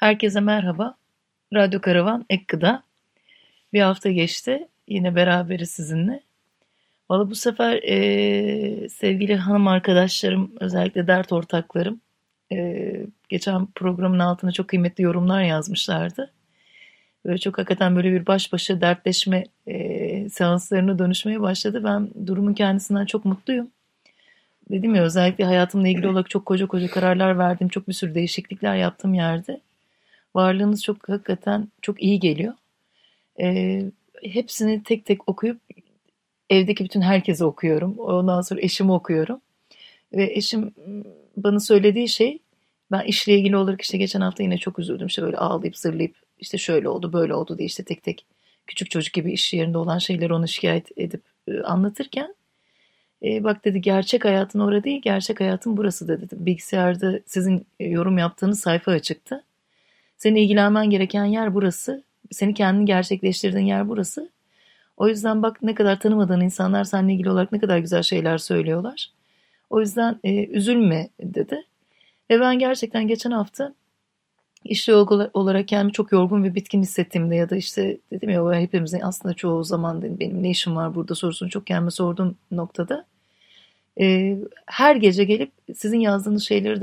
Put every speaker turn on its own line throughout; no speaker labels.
Herkese merhaba. Radyo Karavan Ek Gıda. Bir hafta geçti. Yine beraberiz sizinle. Valla bu sefer sevgili hanım arkadaşlarım, özellikle dert ortaklarım, geçen programın altına çok kıymetli yorumlar yazmışlardı. Böyle çok hakikaten böyle bir baş başa dertleşme seanslarına dönüşmeye başladı. Ben durumun kendisinden çok mutluyum. Dedim ya, özellikle hayatımla ilgili olarak çok koca koca kararlar verdim. Çok bir sürü değişiklikler yaptığım yerde. Varlığınız çok hakikaten çok iyi geliyor. Hepsini tek tek okuyup evdeki bütün herkese okuyorum. Ondan sonra eşime okuyorum. Ve eşim bana söylediği şey, ben işle ilgili olarak işte geçen hafta yine çok üzüldüm. İşte böyle ağlayıp zırlayıp işte şöyle oldu böyle oldu diye işte tek tek küçük çocuk gibi iş yerinde olan şeyleri ona şikayet edip anlatırken bak dedi, gerçek hayatın orada değil, gerçek hayatın burası dedi. Bilgisayarda sizin yorum yaptığınız sayfa açıktı. Senin ilgilenmen gereken yer burası. Seni kendini gerçekleştirdiğin yer burası. O yüzden bak, ne kadar tanımadığın insanlar seninle ilgili olarak ne kadar güzel şeyler söylüyorlar. O yüzden üzülme dedi. Ve ben gerçekten geçen hafta iş olarak kendimi çok yorgun ve bitkin hissettiğimde ya da işte dedim ya, hepimizin aslında çoğu zaman benim ne işim var burada sorusunu çok kendime sorduğum noktada her gece gelip sizin yazdığınız şeyleri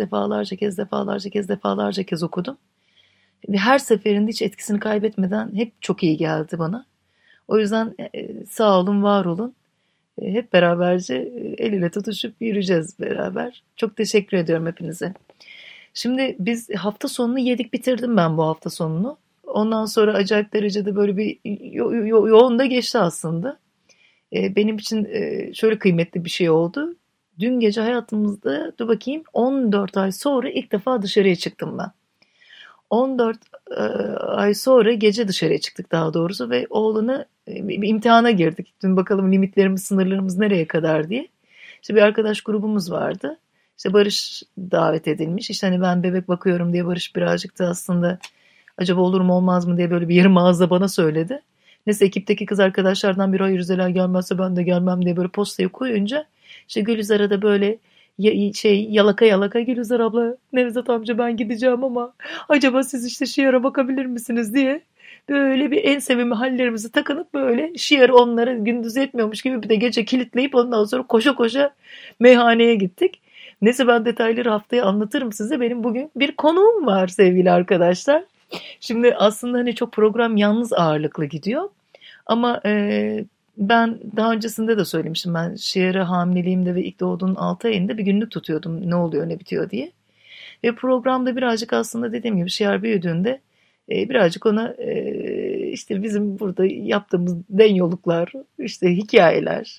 defalarca kez okudum. Ve her seferinde hiç etkisini kaybetmeden hep çok iyi geldi bana. O yüzden sağ olun, var olun. Hep beraberce el ele tutuşup yürüyeceğiz beraber. Çok teşekkür ediyorum hepinize. Şimdi biz hafta sonunu yedik, bitirdim ben bu hafta sonunu. Ondan sonra acayip derecede böyle bir yoğun da geçti aslında. Benim için şöyle kıymetli bir şey oldu. Dün gece hayatımızda, dur bakayım, 14 ay sonra ilk defa dışarıya çıktım ben. 14 ay sonra gece dışarıya çıktık daha doğrusu ve oğlunu bir imtihana girdik. Dün bakalım limitlerimiz, sınırlarımız nereye kadar diye. İşte bir arkadaş grubumuz vardı. İşte Barış davet edilmiş. İşte hani ben bebek bakıyorum diye Barış birazcık da aslında acaba olur mu olmaz mı diye böyle bir yarım ağızla bana söyledi. Neyse ekipteki kız arkadaşlardan biri hayır Zela gelmezse ben de gelmem diye böyle postayı koyunca işte Gülizar'a da böyle yalaka yalaka, Gülizar abla, Nevzat amca ben gideceğim ama acaba siz işte Şiar'a bakabilir misiniz diye böyle bir en sevimli hallerimizi takınıp böyle Şiar onlara gündüz yetmiyormuş gibi bir de gece kilitleyip ondan sonra koşa koşa meyhaneye gittik. Neyse, ben detayları haftaya anlatırım size. Benim bugün bir konuğum var sevgili arkadaşlar. Şimdi aslında hani çok program yalnız ağırlıklı gidiyor. Ama ben daha öncesinde de söylemiştim, ben Şiar'a hamileliğimde ve ilk doğduğunun 6 ayında bir günlük tutuyordum ne oluyor ne bitiyor diye. Ve programda birazcık aslında dediğim gibi Şiar büyüdüğünde birazcık ona işte bizim burada yaptığımız denyoluklar, işte hikayeler,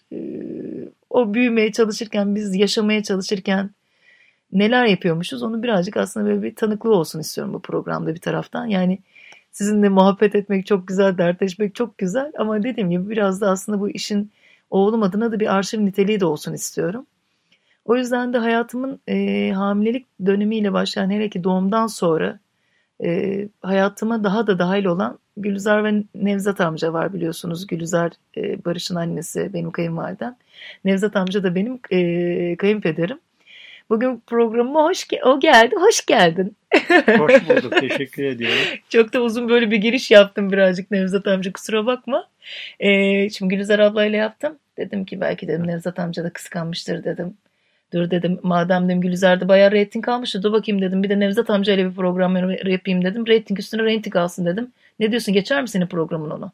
o büyümeye çalışırken, biz yaşamaya çalışırken neler yapıyormuşuz, onu birazcık aslında böyle bir tanıklığı olsun istiyorum bu programda bir taraftan. Yani sizinle muhabbet etmek çok güzel, dertleşmek çok güzel ama dediğim gibi biraz da aslında bu işin oğlum adına da bir arşiv niteliği de olsun istiyorum. O yüzden de hayatımın hamilelik dönemiyle başlayan, hele ki doğumdan sonra hayatıma daha da dahil olan Gülizar ve Nevzat amca var, biliyorsunuz. Gülizar Barış'ın annesi, benim kayınvalidem. Nevzat amca da benim kayınpederim. Bugün programıma o geldi, hoş geldin.
Hoş bulduk. Teşekkür ediyorum.
Çok da uzun böyle bir giriş yaptım birazcık Nevzat amca, kusura bakma. Şimdi Gülizar ablayla yaptım. Dedim ki belki dedim Nevzat amca da kıskanmıştır dedim. Dur dedim, madem dedim Gülizar'da bayağı reyting almıştı, dur bakayım dedim. Bir de Nevzat amca ile bir program yapayım dedim. Reyting üstüne reyting alsın dedim. Ne diyorsun, geçer mi senin programın onu?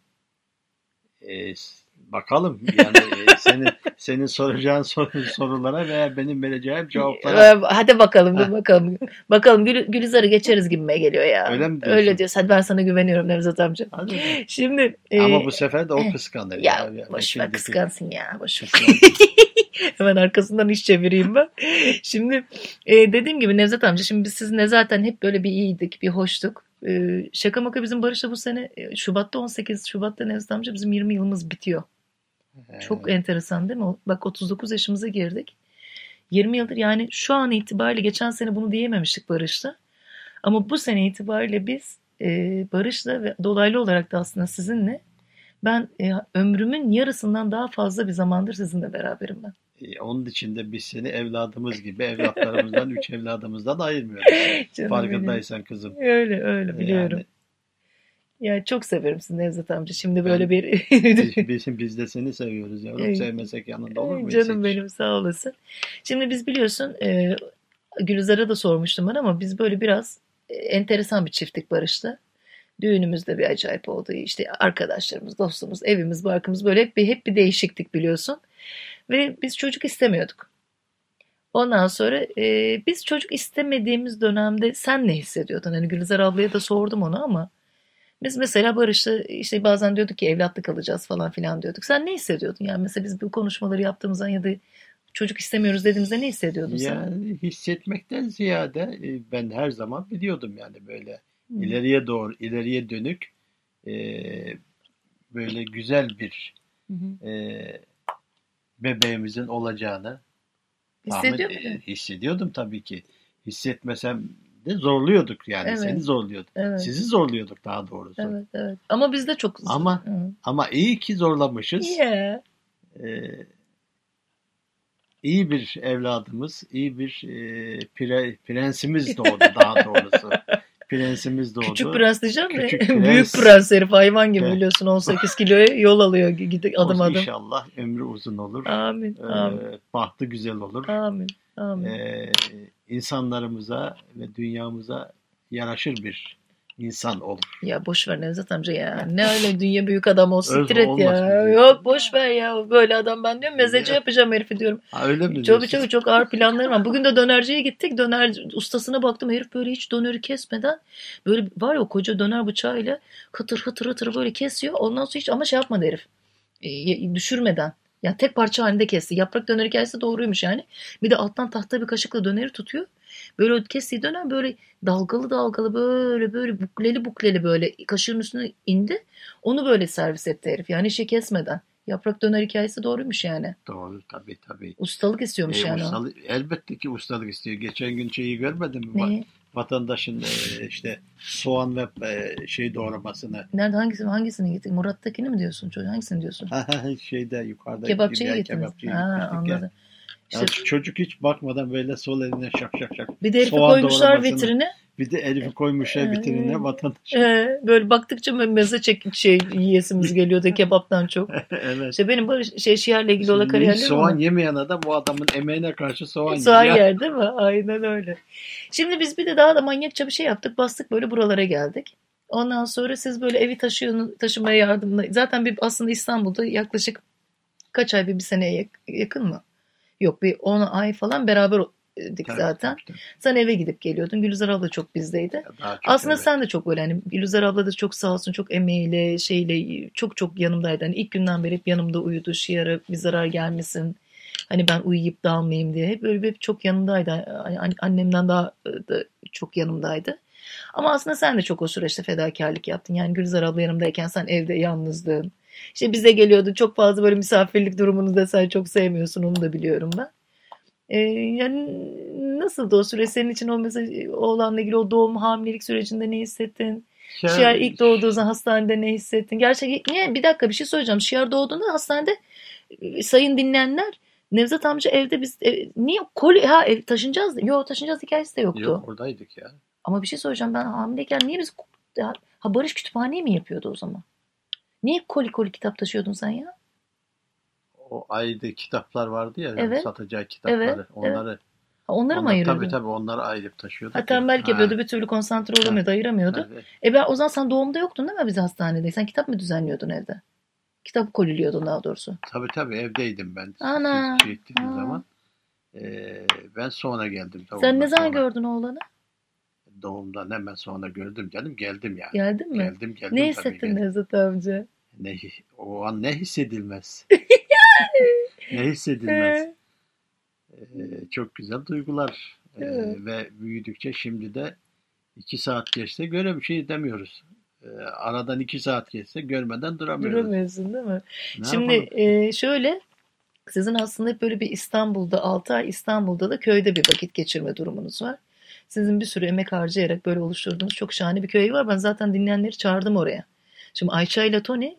Ee, Bakalım yani senin soracağın sorulara veya benim vereceğim cevaplara.
Hadi bakalım, dur
Heh,
bakalım. Bakalım Gülizar'ı geçeriz gibime geliyor ya.
öyle mi
Öyle
diyorsun?
diyorsun. Hadi, ben sana güveniyorum Nevzat amca.
Hadi bakalım.
Şimdi
Ama bu sefer de o kıskanır
ya
ya. Yani
boş ver,
şimdiki
kıskansın ya, boş ver.
kıskan.
Hemen arkasından iş çevireyim ben. Şimdi dediğim gibi Nevzat amca, şimdi biz sizinle zaten hep böyle bir iyiydik, bir hoştuk. Şaka maka bizim Barış'la bu sene Şubat'ta, 18 Şubat'ta Nevzat amca bizim 20 yılımız bitiyor. Çok
Ee,
enteresan değil mi? Bak, 39 yaşımıza girdik. 20 yıldır, yani şu an itibariyle, geçen sene bunu diyememiştik Barış'la. Ama bu sene itibariyle biz Barış'la ve dolaylı olarak da aslında sizinle, ben ömrümün yarısından daha fazla bir zamandır sizinle beraberim ben.
Onun için de biz seni evladımız gibi evlatlarımızdan, üç evladımızdan ayırmıyoruz.
Canım benim.
Farkındaysan kızım.
Öyle öyle biliyorum.
Yani
Ya çok severim sizi Nevzat amca. Şimdi böyle
ben
bir
biz de seni seviyoruz yavrum. Sevmesek yanında olur muyuz
canım
hiç?
benim sağ olasın. Şimdi biz biliyorsun Gülizar'a da sormuştum ben ama biz böyle biraz enteresan bir çiftlik Barış'ta. Düğünümüz de bir acayip oldu. İşte arkadaşlarımız, dostumuz, evimiz, barkımız böyle hep bir değişiklik biliyorsun. Ve biz çocuk istemiyorduk. Ondan sonra biz çocuk istemediğimiz dönemde sen ne hissediyordun? Hani Gülizar ablaya da sordum onu ama biz mesela Barış'ta işte bazen diyorduk ki evlatlık alacağız falan filan diyorduk. Sen ne hissediyordun? Yani mesela biz bu konuşmaları yaptığımızda ya da çocuk istemiyoruz dediğimizde ne hissediyordun sen?
Yani hissetmekten ziyade ben her zaman biliyordum yani böyle
Hı.
ileriye doğru, ileriye dönük e, böyle güzel bir
Hı hı.
e, bebeğimizin olacağını
Hissediyor muydun?
hissediyordum tabii ki. Hissetmesem de zorluyorduk yani seni
Evet,
zorluyorduk.
evet,
Sizi zorluyorduk daha doğrusu.
evet, evet. Ama biz de çok...
Ama
Hı.
ama iyi ki zorlamışız.
Yeah.
E, iyi bir evladımız, iyi bir prensimiz doğdu daha doğrusu. Prensimiz
Küçük
doğdu.
prens diyeceğim de
Küçük
büyük
prens
prens herif hayvan gibi
de
biliyorsun 18 kiloya yol alıyor adım adım.
inşallah ömrü uzun olur.
Amin, amin,
Bahtı güzel olur.
amin, amin.
e, insanlarımıza ve dünyamıza yaraşır bir insan olur.
Ya boş ver Nevzat amca ya. Ne öyle dünya büyük adam ol siktir et
Olmaz mı
ya.
diyorsun?
Yok boş ver ya. Böyle adam ben diyorum mezeci
Ya,
yapacağım herifi diyorum.
öyle mi
Çok
diyorsun?
çok çok ağır planlarım var. Bugün de dönerciye gittik. Döner ustasına baktım. Herif böyle hiç döneri kesmeden böyle var ya o koca döner bıçağıyla kıtır hıtır hıtır böyle kesiyor. Ondan sonra hiç ama şey yapmadı herif. Düşürmeden. Yani tek parça halinde kesti. Yaprak döner hikayesi doğruymuş yani. Bir de alttan tahta bir kaşıkla döneri tutuyor. Böyle o kestiği dönem böyle dalgalı dalgalı böyle bukleli bukleli böyle kaşığın üstüne indi. Onu böyle servis etti herif. Yani işi kesmeden. Yaprak döner hikayesi doğruymuş yani.
Doğru tabii tabii.
Ustalık istiyormuş yani o.
Elbette ki ustalık istiyor. Geçen gün şeyi görmedin mi?
Neyi?
Vatandaşın işte soğan ve şey doğramasını
Nerede hangisine gittik? Murat'takini mi diyorsun çocuğum? Hangisini diyorsun?
şeyde yukarıda
Kebapçıya
bir
gittiniz.
kebapçıya
Ha
gitmiştik ya.
anladım.
Ya
İşte
çocuk hiç bakmadan böyle sol eline şak şak şak
bir de herifi
soğan
koymuşlar
doğramasını
vitrine.
bir de Elif'i koymuşlar vitrine vatandaş.
Böyle baktıkça meze yiyesimiz geliyordu kebaptan çok.
Evet.
İşte benim Barış Şiar'la ilgili olan
Şimdi hiç
kariyerlerim
soğan
ama.
yemeyen adam bu adamın emeğine karşı soğan
Soğan
yiyor.
yer değil mi? Aynen öyle. Şimdi biz bir de daha da manyakça bir şey yaptık. Bastık böyle buralara geldik. Ondan sonra siz böyle evi taşımaya yardımla. Zaten bir aslında İstanbul'da yaklaşık kaç ay bir seneye yakın mı? Yok bir 10 ay falan beraberdik
Tabii,
zaten.
tabii, tabii.
Sen eve gidip geliyordun. Gülizar abla çok bizdeydi.
Daha çok
Aslında
evet.
sen de çok böyle hani Gülizar abla da çok sağ olsun çok emeğiyle şeyle çok çok yanımdaydı. Hani ilk günden beri hep yanımda uyudu. Şiara bir zarar gelmesin. Hani ben uyuyup dağılmayayım diye. Hep böyle hep çok yanımdaydı. Hani annemden daha da çok yanımdaydı. Ama aslında sen de çok o süreçte fedakarlık yaptın. Yani Gülizar abla yanımdayken sen evde yalnızdın. İşte bize geliyordu çok fazla böyle misafirlik durumunu da sen çok sevmiyorsun onu da biliyorum ben. Yani nasıldı o süreç senin için o mesela oğlanla ilgili o doğum hamilelik sürecinde ne hissettin?
Ya,
Şiar ilk doğduğu zaman hastanede ne hissettin? Gerçekten niye bir dakika bir şey söyleyeceğim. Şiar doğduğunda hastanede sayın dinleyenler Nevzat amca evde biz niye koli ha ev taşınacağız? Yok taşınacağız hikayesi de yoktu.
yok oradaydık ya.
Ama bir şey söyleyeceğim ben hamileyken niye biz ha Barış kütüphaneyi mi yapıyordu o zaman? Niye koli kitap taşıyordun sen ya?
O ayda kitaplar vardı ya
Evet.
satacağı
Evet.
kitapları.
Evet. Ha, onları mı ayırıyordu?
Tabii onları ayırıp taşıyorduk
Ha
ya.
tembellik yapıyordu bir türlü konsantre olamıyordu ayıramıyordu.
Evet.
Ben o zaman sen doğumda yoktun değil mi biz hastanede? Sen kitap mı düzenliyordun evde? Kitap koliliyordun daha doğrusu.
Tabii evdeydim ben.
Ana.
Siz ettiğiniz zaman. Ben sonra geldim.
Sen ne zaman
sonra.
gördün oğlanı?
Doğumdan hemen sonra gördüm canım. Geldim yani.
Geldin mi?
Geldim
Ne
tabii
hissettin
geldim.
Nevzat amca?
O an ne hissedilmez? Ne hissedilmez? Çok güzel duygular.
Evet.
Ve büyüdükçe şimdi de 2 saat geçse göre bir şey demiyoruz. Aradan 2 saat geçse görmeden duramıyoruz.
Duramıyorsun değil mi?
Ne
Şimdi
yapalım?
şöyle sizin aslında hep böyle bir İstanbul'da 6 ay İstanbul'da da köyde bir vakit geçirme durumunuz var. Sizin bir sürü emek harcayarak böyle oluşturduğunuz çok şahane bir köy var. Ben zaten dinleyenleri çağırdım oraya. Şimdi Ayça ile Tony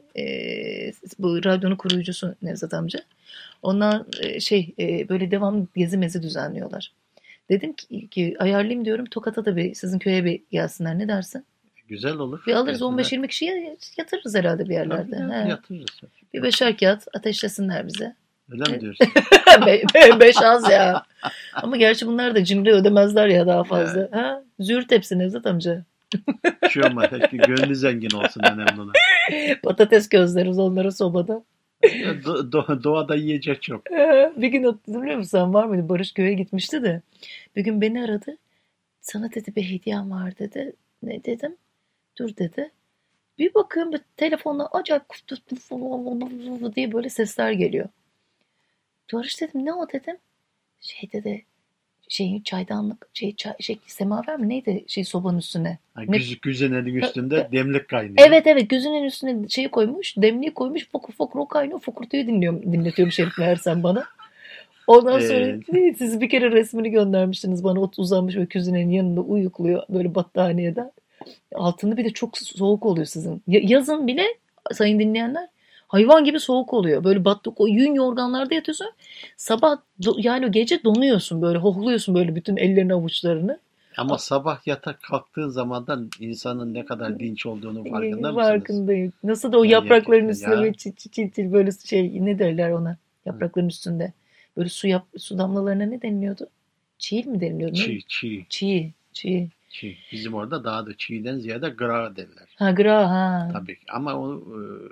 bu radyonun koruyucusu Nevzat amca. Onlar böyle devamlı gezi mezi düzenliyorlar. Dedim ki ayarlayayım diyorum. Tokat'a da sizin köye bir gelsinler. Ne dersin?
Güzel olur.
Bir alırız
Gelsinler.
15-20 kişiye yatırırız herhalde bir yerlerde.
Tabii, yatırırız.
Bir 5'er kağıt ateşlesinler bize.
Öyle mi diyorsun?
5 az ya. Ama gerçi bunlar da cimri ödemezler ya daha fazla. Ha? Züğürt hepsi Nevzat amca.
Şu ama gönlü zengin olsun önemli olan.
Patates gözleriz onlara sobada.
Doğada yiyecek çok.
Bir gün hatırlıyor musun sen var mıydı? Barış köye gitmişti de. Bir gün beni aradı. Sana dedi bir hediyem var dedi. Ne dedim? Dur dedi. Bir bakıyorum telefonla acayip diye böyle sesler geliyor. Barış dedim ne o dedim. Dedi çaydanlık semaver mi neydi sobanın üstüne.
Güzenenin üstünde demlik kaynıyor.
Evet güzenenin üstüne koymuş, demliği koymuş, fokur fokur o kaynıyor, fokurtuyu dinletiyormuş herif meğersem bana. Ondan sonra siz bir kere resmini göndermiştiniz bana, uzanmış ve küzinenin yanında uyukluyor böyle battaniyeden. Altında bir de çok soğuk oluyor sizin. Yazın bile sayın dinleyenler hayvan gibi soğuk oluyor. Böyle battık o yün yorganlarda yatıyorsun. Sabah yani gece donuyorsun böyle, hohluyorsun böyle bütün ellerini avuçlarını.
Ama sabah yatak kalktığın zamandan insanın ne kadar dinç olduğunu farkında mısınız?
Farkındayım. Nasıl da o yaprakların üstüne böyle çil böyle ne derler ona? Yaprakların üstünde. Böyle su damlalarına ne deniliyordu? Çiğ mi deniliyordu? Çiğ.
Bizim orada daha da çiğden ziyade gra derler.
Ha gra ha.
Tabii ama o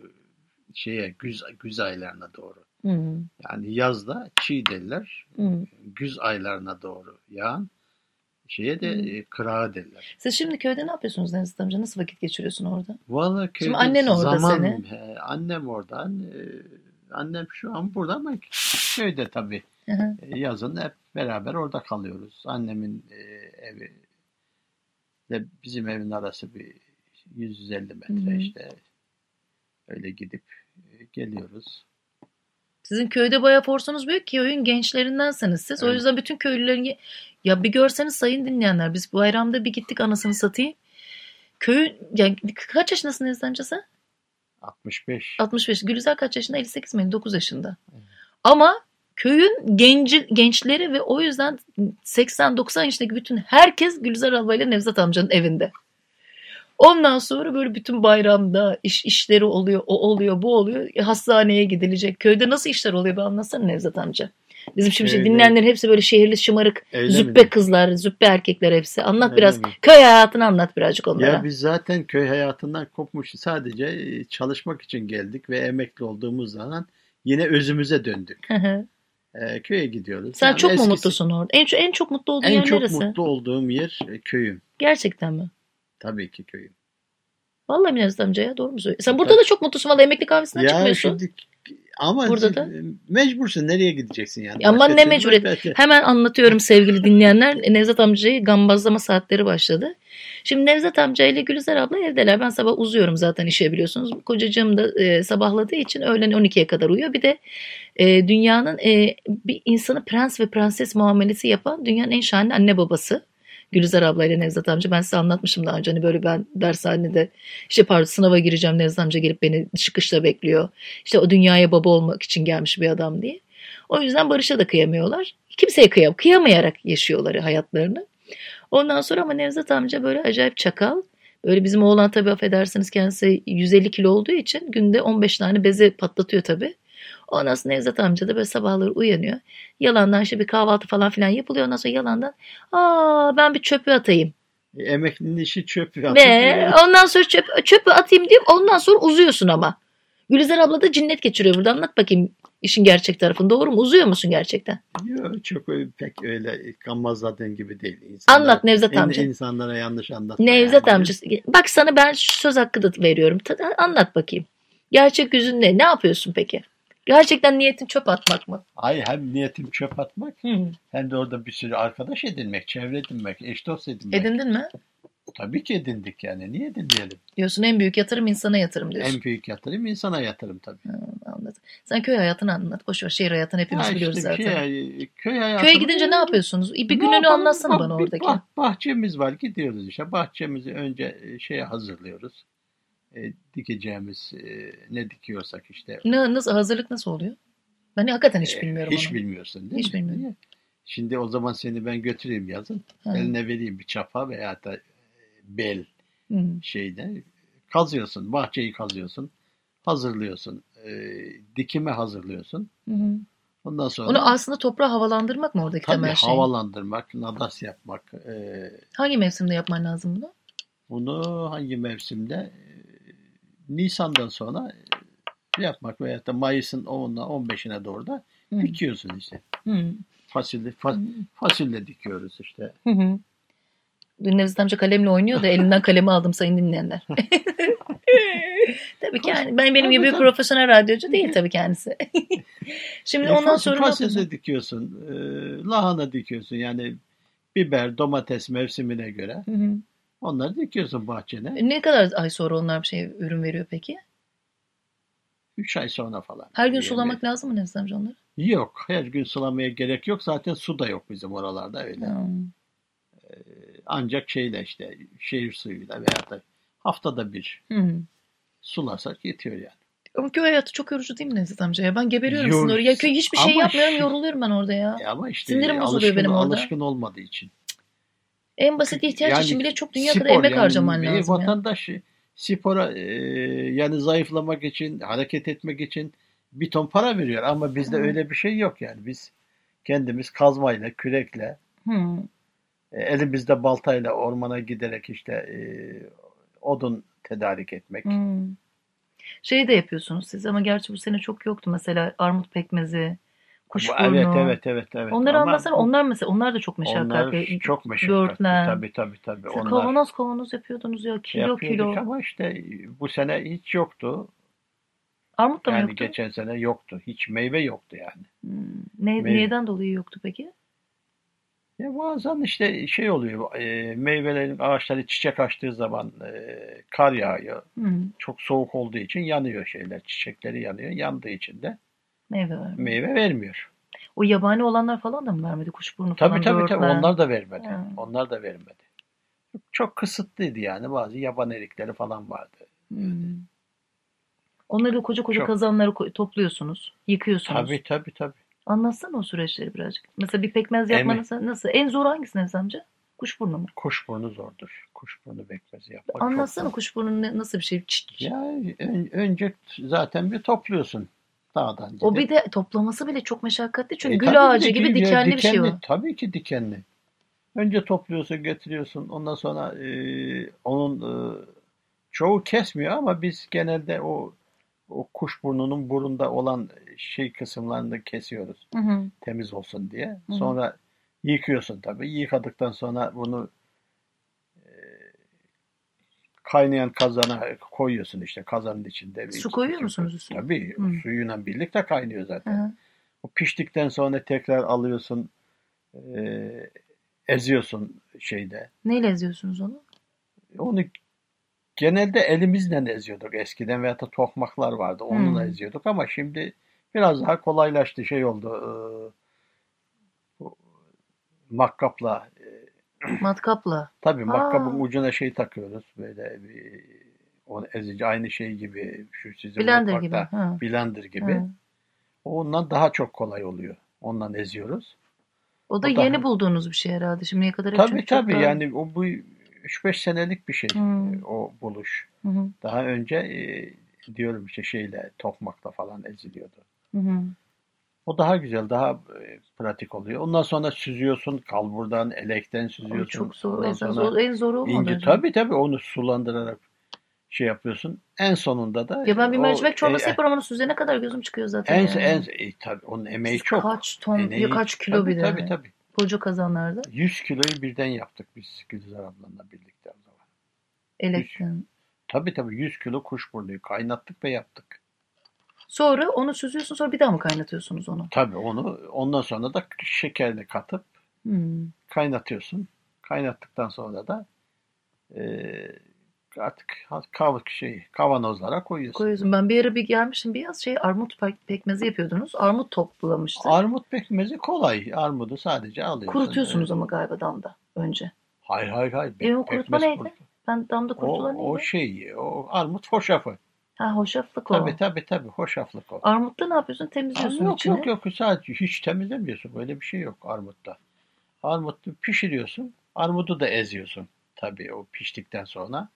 güz aylarına doğru.
Hmm.
Yani yazda çiğ derler. Güz aylarına doğru yağan kırağı derler.
Siz şimdi köyde ne yapıyorsunuz Nevzat amca? Nasıl vakit geçiriyorsun orada?
Vallahi köyde
şimdi annen orada seni.
Annem orada. Annem şu an burada ama köyde tabii. Yazın hep beraber orada kalıyoruz. Annemin evi ve bizim evin arası bir 150 metre işte. Öyle gidip geliyoruz.
Sizin köyde bayağı porsunuz büyük ki köyün gençlerindensiniz siz. Evet. O yüzden bütün köylülerin ya bir görseniz sayın dinleyenler, biz bu bayramda bir gittik anasını satayım. Köyün yani kaç yaşındasın Nevzat amca sen?
65.
65. Gülizar kaç yaşında? 58 mi? 9 yaşında. Evet. Ama köyün gençleri ve o yüzden 80-90 yaşındaki bütün herkes Gülizar abla ile Nevzat amcanın evinde. Ondan sonra böyle bütün bayramda işleri oluyor, o oluyor, bu oluyor. Hastaneye gidilecek. Köyde nasıl işler oluyor bir anlatsana Nevzat amca. Bizim şimdi dinleyenlerin hepsi böyle şehirli şımarık, züppe kızlar, züppe erkekler hepsi. Anlat biraz. Köy hayatını anlat birazcık onlara.
Ya biz zaten köy hayatından kopmuşuz. Sadece çalışmak için geldik ve emekli olduğumuz zaman yine özümüze döndük. Köye gidiyoruz.
Sen yani çok mu mutlusun orada? En çok mutlu olduğun yer neresi?
En çok mutlu olduğum yer köyüm.
Gerçekten mi?
Tabii ki köyüm.
Vallahi Nevzat amca ya, doğru mu söylüyorsun? Sen burada da çok mutlusun. Vallahi emekli kahvesinden çıkmıyorsun.
Ama burada da mecbursun. Nereye gideceksin yani?
Ama ne mecburiyet. Hemen anlatıyorum sevgili dinleyenler. Nevzat amcayı gambazlama saatleri başladı. Şimdi Nevzat amca ile Gülizar abla evdeler. Ben sabah uzuyorum zaten işe, biliyorsunuz. Kocacığım da sabahladığı için öğlen 12'ye kadar uyuyor. Bir de dünyanın bir insanı prens ve prenses muamelesi yapan dünyanın en şahane anne babası. Gülizar ablayla Nevzat amca, ben size anlatmışım daha önce. Hani böyle ben dershanede sınava gireceğim, Nevzat amca gelip beni çıkışta bekliyor. İşte o dünyaya baba olmak için gelmiş bir adam diye. O yüzden Barış'a da kıyamıyorlar. Kimseye kıyamayarak yaşıyorlar hayatlarını. Ondan sonra ama Nevzat amca böyle acayip çakal. Böyle bizim oğlan tabii affedersiniz kendisi 150 kilo olduğu için günde 15 tane beze patlatıyor tabii. Ondan sonra Nevzat amca da böyle sabahları uyanıyor. Yalandan bir kahvaltı falan filan yapılıyor. Ondan sonra yalandan ben bir çöpü atayım.
Emeklinin işi çöpü atayım.
Ve ondan sonra çöpü atayım diyeyim. Ondan sonra uzuyorsun ama. Gülizar abla da cinnet geçiriyor burada. Anlat bakayım işin gerçek tarafını. Doğru mu? Uzuyor musun gerçekten?
Yok, çok pek öyle gammazladığın gibi değil.
Anlat Nevzat amca.
İnsanlara yanlış anlatma.
Nevzat yani. Amca. Bak sana ben söz hakkı da veriyorum. Anlat bakayım. Gerçek yüzün ne? Ne yapıyorsun peki? Gerçekten niyetin çöp atmak mı?
Hayır, hem niyetim çöp atmak hem de orada bir sürü arkadaş edinmek, çevre edinmek, eş dost edinmek.
Edindin mi?
Tabii ki edindik yani. Niye edinmeyelim?
Diyorsun en büyük yatırım insana yatırım diyorsun.
En büyük yatırım insana yatırım tabii.
Anladım. Sen köy hayatını anlat. Boş ver, şehir hayatını hepimiz biliyoruz zaten.
Köy hayatı.
Köye gidince ne yapıyorsunuz? Bir gününü anlatsana bana oradaki.
Bahçemiz var, gidiyoruz işte. Bahçemizi önce hazırlıyoruz. dikeceğimiz ne dikiyorsak işte.
Nasıl hazırlık nasıl oluyor? Ben hakikaten hiç bilmiyorum
Hiç
onu.
bilmiyorsun değil
Hiç
mi?
bilmiyorum.
Şimdi o zaman seni ben götüreyim yazın.
Ha.
Eline vereyim bir çapa veya da bel
Hı.
şeyde. Kazıyorsun. Bahçeyi kazıyorsun. Hazırlıyorsun. Dikime hazırlıyorsun.
Hı hı.
Ondan sonra
Onu aslında toprağı havalandırmak mı oradaki
tabii
temel şey?
havalandırmak, nadas yapmak.
Hangi mevsimde yapman lazım bunu?
Bunu hangi mevsimde? Nisan'dan sonra yapmak veyahut da Mayıs'ın 10'una 15'ine doğru da
Hı.
dikiyorsun işte.
Hı.
Fasulye dikiyoruz işte.
Hı hı. Dün Nevzat amca kalemle oynuyor da elinden kalemi aldım sayın dinleyenler. Tabii ki yani benim gibi bir profesyonel radyocu değil tabii kendisi. Şimdi ondan sonra ne yapıyorsun?
Fasulye dikiyorsun, lahana dikiyorsun yani biber, domates mevsimine göre.
Hı hı.
Onları dikiyorsun bahçene.
Ne kadar ay sonra onlar bir şey ürün veriyor peki?
3 ay sonra falan.
Her gün sulamak lazım mı Nevzat amca onları?
Yok. Her gün sulamaya gerek yok. Zaten su da yok bizim oralarda öyle.
Hmm.
Ancak şeyle işte şehir suyuyla veya da haftada bir sularsak yetiyor yani.
Ama köy hayatı çok yorucu değil mi Nevzat amca ya? Ben geberiyorum sizin
Yor-
oraya. Ya köy hiçbir şey
Ama
yapmıyorum,
şi-
yoruluyorum ben orada ya.
Ama işte
Sinirim bozuluyor benim orada.
alışkın olmadığı için.
En basit ihtiyaç için
Yani
bile çok dünya kadar
spor
emek
yani
harcaman lazım ya.
vatandaş spora yani zayıflamak için, hareket etmek için bir ton para veriyor ama bizde
Hı.
öyle bir şey yok yani. Biz kendimiz kazmayla, kürekle,
Hı.
elimizde baltayla ormana giderek işte odun tedarik etmek.
Hı. Şeyi de yapıyorsunuz siz ama gerçi bu sene çok yoktu. Mesela armut pekmezi,
Evet,
kuşburnu.
evet, evet, evet.
Onları
Ama
anlatsana. Onlar mesela onlar da çok meşakkatli.
onlar çok meşakkatli.
Böğürtlen.
Tabii, tabii, tabii.
Siz
Onlar
kavanoz kavanoz yapıyordunuz ya. Kilo
yapıyorduk
kilo.
ama işte bu sene hiç yoktu.
Armut da mı
Yani
yoktu?
geçen sene yoktu. Hiç meyve yoktu yani. Meyve.
Neden dolayı yoktu peki?
Ya bazen işte şey oluyor. Meyvelerin ağaçları çiçek açtığı zaman kar yağıyor.
Hı.
Çok soğuk olduğu için yanıyor şeyler. Çiçekleri yanıyor. Yandığı için de
Meyve vermiyor.
meyve vermiyor.
O yabani olanlar falan da mı vermedi? Kuşburnu
Tabii,
falan,
tabii, tabii.
böğürtlen.
Onlar da vermedi.
Ha.
Onlar da vermedi. Çok kısıtlıydı yani. Bazı yaban erikleri falan vardı.
Onları koca koca
Çok.
kazanlara topluyorsunuz. Yıkıyorsunuz.
Tabii, tabii, tabii.
Anlatsana o süreçleri birazcık. Mesela bir pekmez
Emi.
yapmanız nasıl? En zor hangisi Nevzat amca? Kuşburnu mu?
Kuşburnu zordur. Kuşburnu pekmezi yapmak çok
Anlatsana
zor.
kuşburnu nasıl bir şey?
Ya önce zaten bir topluyorsun dağdan
O
gidip.
bir de toplaması bile çok meşakkatli. Çünkü gül
Tabii bir
ağacı
de
gibi
gül ya
dikenli bir şey
dikenli.
o.
Tabii ki dikenli. Önce topluyorsun, getiriyorsun. Ondan sonra onun çoğu kesmiyor ama biz genelde o kuşburnunun burunda olan şey kısımlarını kesiyoruz.
Hı hı.
Temiz olsun diye.
Hı hı.
Sonra yıkıyorsun tabii. Yıkadıktan sonra bunu kaynayan kazana koyuyorsun işte kazanın içinde.
Su koyuyor musunuz üstüne?
Tabii
Hı.
suyuyla birlikte kaynıyor
Hı
zaten.
hı.
O piştikten sonra tekrar alıyorsun, eziyorsun şeyde.
Neyle eziyorsunuz onu?
Onu genelde elimizle eziyorduk eskiden veyahut da tokmaklar vardı. Onunla eziyorduk ama şimdi biraz daha kolaylaştı şey oldu. Bu makkapla
Matkapla.
tabii makkabın
Aa,
ucuna şey takıyoruz böyle bir onu ezici aynı şey gibi şu sizin
blender gibi.
mutfakta
Ha.
blender gibi.
Ha.
Ondan daha çok kolay oluyor. Ondan eziyoruz.
O da
O
yeni
daha
bulduğunuz bir şey herhalde. Şimdiye kadar hep
tabii,
çünkü çok
tabii
daha...
yani bu 3-5 senelik bir şey
Hı.
o buluş.
Hı hı.
Daha önce diyorum işte şeyle tokmakla falan eziliyordu.
Hı hı.
O daha güzel, daha pratik oluyor. Ondan sonra süzüyorsun, kalburdan, elekten
Ay
süzüyorsun.
çok zor.
Ondan sonra
En zoru olmadı
ince
acaba?
tabii, tabii onu sulandırarak şey yapıyorsun. En sonunda da
Ya ben bir
o
mercimek çorbası yaparım onu süzene kadar gözüm çıkıyor zaten
en
ya.
tabii onun emeği
Siz
çok.
kaç ton, ya
Emeği
kaç kilo
tabii,
bir
tabii,
de.
tabii.
Koca kazanlarda.
100 kiloyu birden yaptık biz Gülizar ablanla birlikte o zaman. 100,
Elekten.
tabii, tabii 100 kilo kuşburnuyu kaynattık ve yaptık.
Sonra onu süzüyorsun sonra bir daha mı kaynatıyorsunuz onu?
Tabii onu ondan sonra da şekerini katıp
Hmm.
kaynatıyorsun. Kaynattıktan sonra da artık kavanozlara koyuyorsun.
Koyuyorsun. Ben bir ara bir gelmiştim bir yaz armut pekmezi yapıyordunuz. Armut toplamıştık.
Armut pekmezi kolay. Armudu sadece alıyorsun.
Kurutuyorsunuz ama galiba damda önce.
Hayır, hayır, hayır.
O kurutma
Pekmez
neydi? Ben damda kurtulan neydi?
O şey, o armut hoşafı.
Ha, hoşaflık o.
Tabii hoşaflık o.
Armutta ne yapıyorsun? Temizliyorsun içini.
Yok sadece hiç temizlemiyorsun. Böyle bir şey yok armutta. Armutu pişiriyorsun. Armudu da eziyorsun. Tabii o piştikten sonra.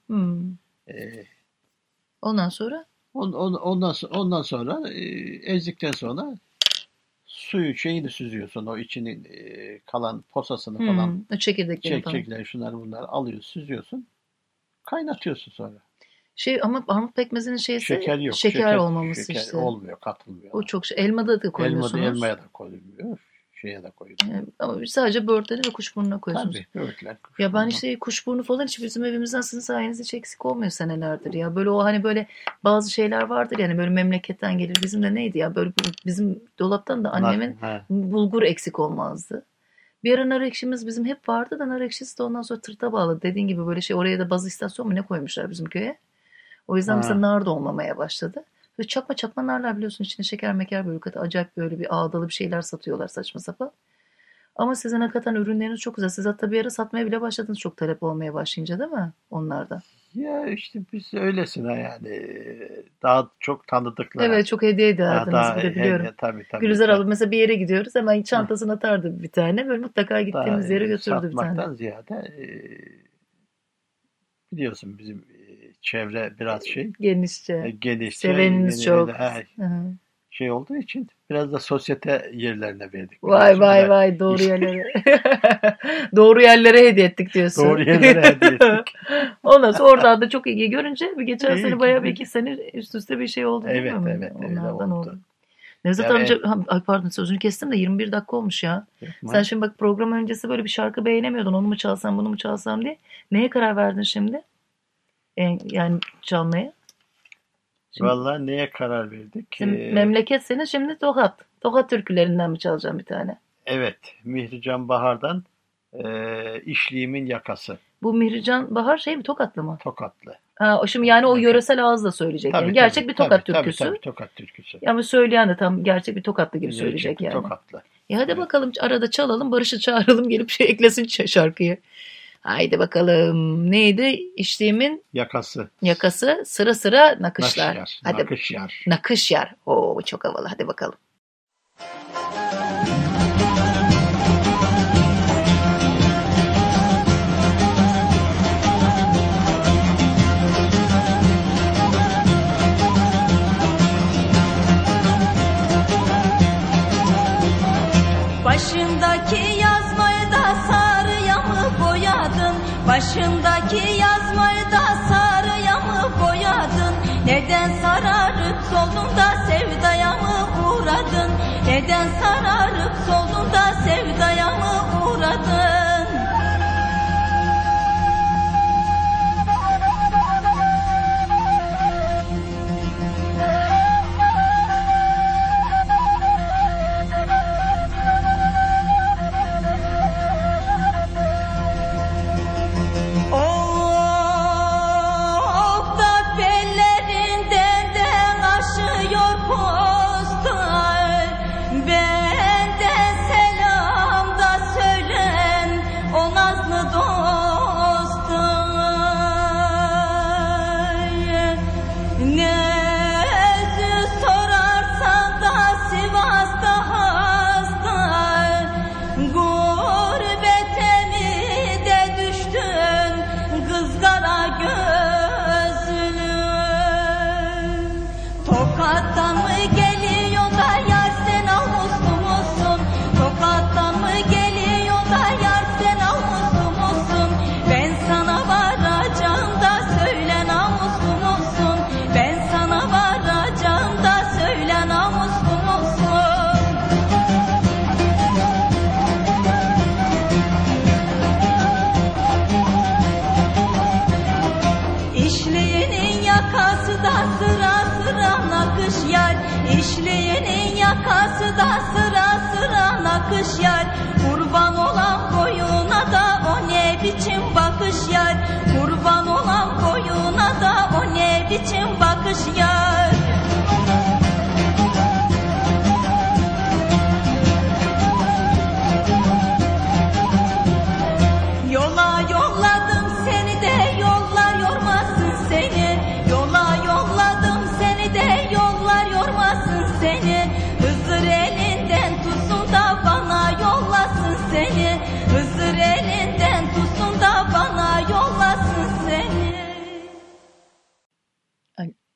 Ondan sonra?
Ondan sonra ezdikten sonra şeyini süzüyorsun. O içinin kalan posasını falan.
Çekirdekleri
şunları bunları alıyorsun, süzüyorsun. Kaynatıyorsun sonra.
Ama armut pekmezinin şeysi
şeker yok.
Şeker olmaması
şeker
işte.
Olmuyor, katılmıyor.
O çok elmada da koymuyorsunuz.
Elmaya da koyulmuyor. Şeye de koyuluyor.
Ama sadece böğürtleni ve kuşburnuna koyuyorsunuz.
Tabii böğürtlen.
Ya ben işte kuşburnu falan hiç bizim evimizden sizin sayenizde hiç eksik olmuyor senelerdir ya. Böyle o hani böyle bazı şeyler vardır yani böyle memleketten gelir. Bizim de neydi ya böyle bizim dolaptan da annemin bulgur eksik olmazdı. Bir ara nar ekşimiz bizim hep vardı da nar ekşisi de ondan sonra tırta bağladı. Dediğin gibi böyle şey oraya da baz istasyon mu ne koymuşlar bizim köye. O yüzden mesela nar da olmamaya başladı. Böyle çakma narlar biliyorsun içine şeker meker böyle acayip böyle bir ağdalı bir şeyler satıyorlar saçma sapan. Ama sizin hakikaten ürünleriniz çok güzel. Siz hatta bir ara satmaya bile başladınız çok talep olmaya başlayınca değil mi onlarda?
Ya işte biz öylesine yani daha çok tanıdıklar.
Evet çok hediye ederdiniz bir de biliyorum.
Tabii.
Gülizar abla mesela bir yere gidiyoruz hemen çantasına atardı bir tane. Böyle mutlaka gittiğimiz yere götürdü bir tane.
Satmaktan ziyade biliyorsun bizim çevre biraz
genişçe.
Seveniniz
çok.
Şey olduğu için biraz da sosyete yerlerine verdik.
Vay doğru yerlere. Doğru yerlere hediye ettik diyorsun.
Doğru yerlere hediye ettik.
Ondan sonra oradan da çok ilgi görünce bir geçen sene bayağı bir 2 sene üst üste bir şey oldu değil mi?
Evet.
Onlardan oldu. Nevzat amca, pardon sözünü kestim de 21 dakika olmuş ya. Sen şimdi bak program öncesi böyle bir şarkı beğenemiyordun. Onu mu çalsam bunu mu çalsam diye. Neye karar verdin şimdi? Yani çalmaya.
Vallahi neye karar verdik?
Memleket senin şimdi Tokat. Tokat türkülerinden mi çalacağım bir tane?
Evet. Mihrican Bahar'dan İşliğimin Yakası.
Bu Mihrican Bahar şey mi? Tokatlı mı?
Tokatlı.
Ha, şimdi yani o yöresel ağızla söyleyecek.
Tabii,
yani. Gerçek bir Tokat türküsü.
Tabii, Tokat türküsü.
Yani söyleyen de tam gerçek bir Tokatlı gibi söyleyecek yani.
Tokatlı.
Hadi bakalım arada çalalım. Barış'ı çağıralım gelip eklesin şarkıyı. Haydi bakalım. Neydi? İşliğimin yakası sıra sıra nakışlar. Nakış yar. Oo çok havalı. Hadi bakalım.
Başındaki yazmayı da sarıya mı boyadın? Başındaki yazmayı da sarıya mı boyadın? Neden sararıp soldun da sevdaya mı uğradın? Neden sararıp soldun da sevdaya mı uğradın? İşleyenin yakası da sıra sıra nakış yar. Kurban olan boyuna da o ne biçim bakış yar. Kurban olan boyuna da o ne biçim bakış yar. Yola yolladım seni de yolla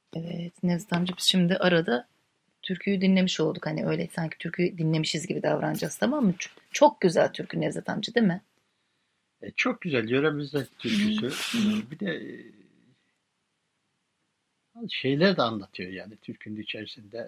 Evet Nevzat amca biz şimdi arada türküyü dinlemiş olduk. Hani öyle sanki türküyü dinlemişiz gibi davranacağız tamam mı? Çok güzel türkü Nevzat amca değil mi?
Çok güzel yöremizde türküsü. Bir de şeyler de anlatıyor yani türkünün içerisinde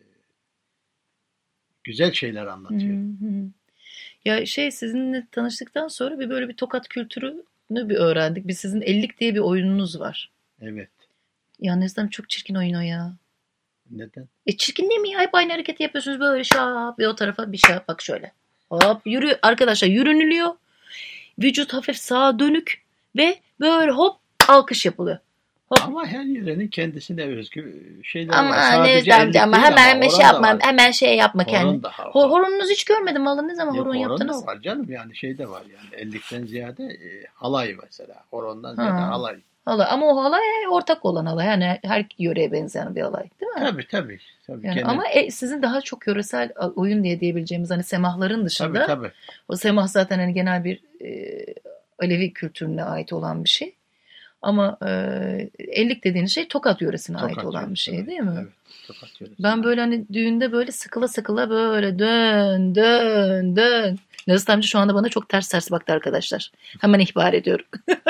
güzel şeyler anlatıyor.
Ya sizinle tanıştıktan sonra böyle bir Tokat kültürünü bir öğrendik. Biz sizin Ellik diye bir oyununuz var.
Evet.
Ya Nevzat çok çirkin oyun o ya.
Neden?
Çirkin değil mi ya? Hep aynı hareketi yapıyorsunuz böyle şap ve o tarafa bir şey bak şöyle. Hop yürü arkadaşlar yürünülüyor. Vücut hafif sağa dönük ve böyle hop alkış yapılıyor. Hop.
Ama her yörenin kendisine özgü şeyler
ama
var. Sadece
ama hemen şey yapma, hemen şey yapma kendin. Horonunuz hiç görmedim vallahi ne zaman horon yaptınız?
Horon da var canım yani şey de var yani ellikten ziyade halay mesela. Horondan ziyade halay.
Halay ama o halay ortak olan halay yani her yöreye benzeyen bir halay değil mi?
Tabii.
Yani ama sizin daha çok yöresel oyun diyebileceğimiz hani semahların dışında.
Tabii.
O semah zaten hani genel bir Alevi kültürüne ait olan bir şey. Ama ellik dediğiniz şey Tokat yöresine ait olan bir şey değil mi?
Evet, Tokat yöresi.
Ben böyle hani düğünde böyle sıkıla böyle dön. Nevzat amca şu anda bana çok ters baktı arkadaşlar. Hemen ihbar ediyorum.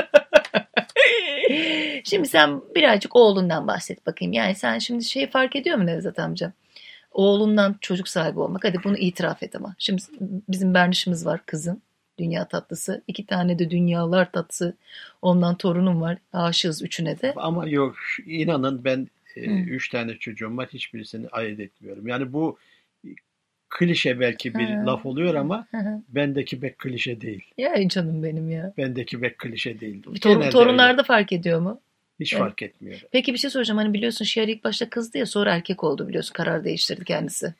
Şimdi sen birazcık oğlundan bahset bakayım. Yani sen şimdi fark ediyor mu Nevzat amca? Oğlundan çocuk sahibi olmak. Hadi bunu itiraf et ama. Şimdi bizim Berniş'imiz var kızın. Dünya tatlısı. 2 tane de dünyalar tatlısı. Ondan torunum var. Aşığız 3'üne de.
Ama yok inanın ben 3 tane çocuğum var. Hiçbirisini ayırt etmiyorum. Yani bu klişe belki bir laf oluyor ama bendeki pek klişe değil.
Ya canım benim ya.
Bendeki pek klişe değil.
Torunlarda fark ediyor mu?
Hiç fark etmiyor.
Peki bir şey soracağım. Hani biliyorsun Şiar ilk başta kızdı ya sonra erkek oldu biliyorsun. Karar değiştirdi kendisi.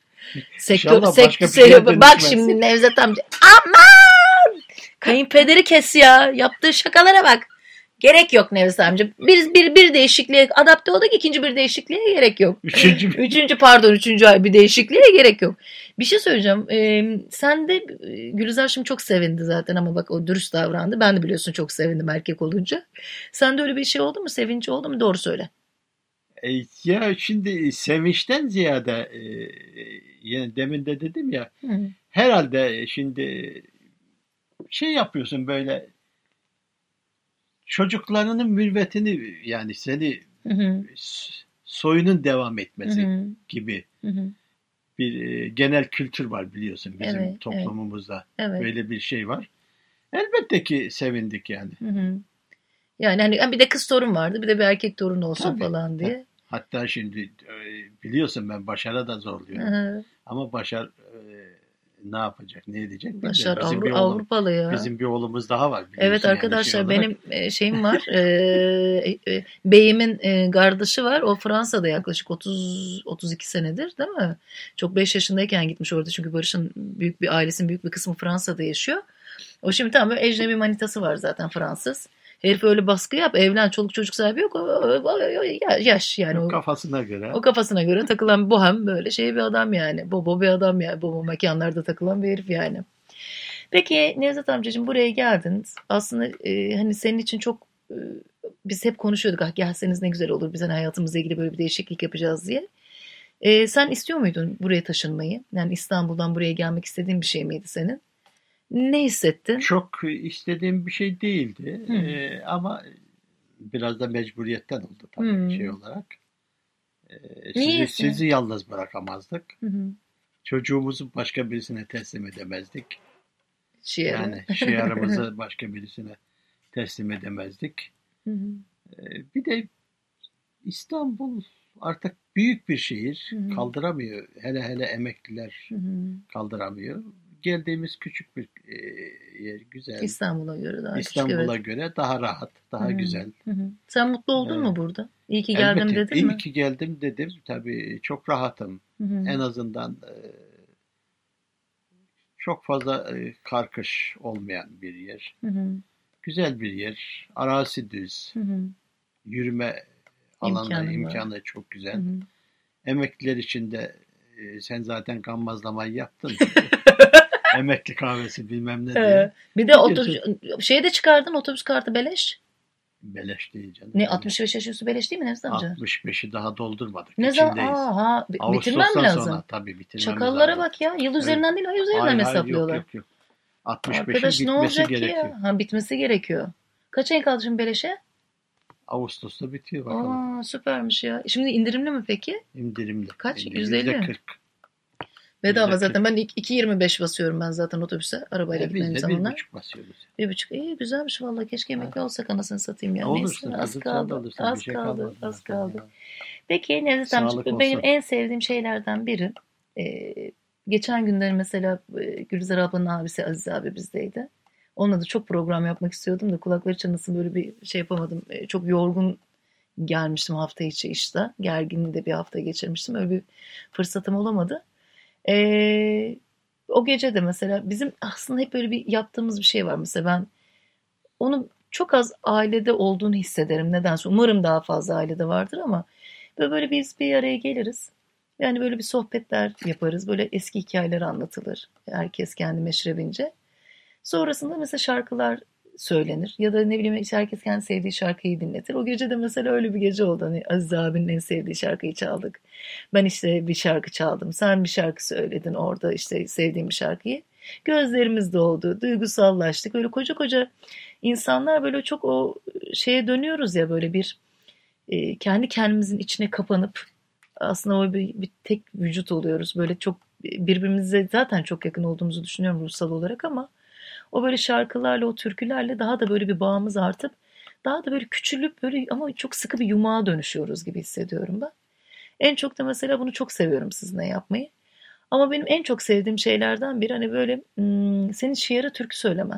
Bak şimdi Nevzat amca. Aman! Kayınpederi kes ya. Yaptığı şakalara bak. Gerek yok Nevzat amca. Bir değişikliğe adapte olduk. İkinci bir değişikliğe gerek yok. Üçüncü bir değişikliğe gerek yok. Bir şey söyleyeceğim. Sen de Gülizar şimdi çok sevindi zaten ama bak o dürüst davrandı. Ben de biliyorsun çok sevindim erkek olunca. Sende öyle bir şey oldu mu? Sevinç oldu mu? Doğru söyle.
Ya şimdi sevinçten ziyade yani demin de dedim ya herhalde şimdi şey yapıyorsun böyle çocuklarının mürvetini yani seni soyunun devam etmesi gibi bir genel kültür var biliyorsun bizim toplumumuzda.
Evet.
Böyle bir şey var. Elbette ki sevindik yani.
Yani hani bir de kız torun vardı bir de bir erkek torun olsun falan diye.
Hatta şimdi biliyorsun ben Başar'a da zorluyorum. Ama Başar ne yapacak, ne edecek?
Başar Avrupalı ya.
Bizim bir oğlumuz daha var.
Evet arkadaşlar yani benim şeyim var. Beyimin kardeşi var. O Fransa'da yaklaşık 32 senedir değil mi? Çok 5 yaşındayken gitmiş orada çünkü Barış'ın ailesinin büyük bir kısmı Fransa'da yaşıyor. O şimdi tam böyle ecnebi manitası var zaten Fransız. Herif öyle baskı yap, evlen, çoluk çocuk sahibi yok. Yaş yani.
O kafasına göre.
O kafasına göre takılan bohem böyle bir adam yani. Bobo bir adam yani. Bobo mekanlarda takılan bir herif yani. Peki Nevzat amcacığım buraya geldin. Aslında hani senin için çok biz hep konuşuyorduk. Gelseniz ne güzel olur. Biz hani hayatımızla ilgili böyle bir değişiklik yapacağız diye. Sen istiyor muydun buraya taşınmayı? Yani İstanbul'dan buraya gelmek istediğin bir şey miydi senin? Ne hissettin?
Çok istediğim bir şey değildi. Ama biraz da mecburiyetten oldu tabii şey olarak. Sizi yalnız bırakamazdık. Çocuğumuzu başka birisine teslim edemezdik. Yani şiarımızı başka birisine teslim edemezdik. Bir de İstanbul artık büyük bir şehir. Kaldıramıyor. Hele emekliler kaldıramıyor. Geldiğimiz küçük bir yer güzel.
İstanbul'a göre daha küçük.
İstanbul'a göre daha rahat, daha güzel.
Sen mutlu oldun mu burada? İyi ki geldim dedin mi?
İyi ki geldim dedim. Tabii çok rahatım. En azından çok fazla karkış olmayan bir yer. Güzel bir yer. Arazi düz. Yürüme alanı, imkanı çok güzel. Emekliler için de sen zaten gammazlamayı yaptın. Emekli kahvesi bilmem ne diye.
Bir de otobüs, de çıkardın otobüs kartı beleş.
Beleş değil canım.
Ne 65 yaş üstü beleş değil mi Nevzat amca?
65'i daha doldurmadık.
Ne zaman?
İçindeyiz.
Bitirmem
Ağustos'tan
lazım.
sonra tabii bitirmemiz
Çakallara
lazım.
bak ya. Yıl
Evet.
üzerinden değil, ay üzerinden
Hayır,
hesaplıyorlar.
yok. 65'in
Arkadaş ne
bitmesi
olacak ki
gerekiyor.
ya? Ha, bitmesi gerekiyor. Kaç ay kaldı şimdi beleşe?
Ağustos'ta bitiyor bakalım.
Süpermiş ya. Şimdi indirimli mi peki?
İndirimli.
Kaç?
%50.
%50. Bedava
%40.
zaten. Ben 2.25 basıyorum ben zaten otobüse. Arabayla gitmediğim
Biz de
zamanlar.
1,5 basıyoruz.
1.5. İyi güzelmiş vallahi. Keşke emekli olsak anasını satayım ya.
Olursun.
Neyse, az
Kızım,
kaldı.
sen de olursun.
Az
Bir şey
kaldı.
kalmadı
Az
zaten
kaldı.
ya.
Peki Nevzat
Sağlık
amca, benim
olsun.
en sevdiğim şeylerden biri geçen günler mesela Gülizar ablanın abisi Aziz abi bizdeydi. Onunla da çok program yapmak istiyordum da kulakları çınlasın böyle bir şey yapamadım. Çok yorgun gelmiştim hafta içi işte. Gergin de bir hafta geçirmiştim. Öyle bir fırsatım olamadı. O gece de mesela bizim aslında hep böyle bir yaptığımız bir şey var. Mesela ben onu çok az ailede olduğunu hissederim nedense. Umarım daha fazla ailede vardır ama böyle biz bir araya geliriz. Yani böyle bir sohbetler yaparız. Böyle eski hikayeler anlatılır. Herkes kendi meşrebince. Sonrasında mesela şarkılar söylenir. Ya da ne bileyim işte herkes kendi sevdiği şarkıyı dinletir. O gece de mesela öyle bir gece oldu. Hani Aziz abinin en sevdiği şarkıyı çaldık. Ben işte bir şarkı çaldım. Sen bir şarkı söyledin orada işte sevdiğim bir şarkıyı. Gözlerimiz doldu. Duygusallaştık. Öyle koca koca insanlar böyle çok o şeye dönüyoruz ya böyle bir kendi kendimizin içine kapanıp aslında o bir tek vücut oluyoruz. Böyle çok birbirimize zaten çok yakın olduğumuzu düşünüyorum ruhsal olarak ama o böyle şarkılarla, o türkülerle daha da böyle bir bağımız artıp daha da böyle küçülüp böyle ama çok sıkı bir yumağa dönüşüyoruz gibi hissediyorum ben. En çok da mesela bunu çok seviyorum sizinle yapmayı. Ama benim en çok sevdiğim şeylerden biri hani böyle senin şiiri türkü söylemen.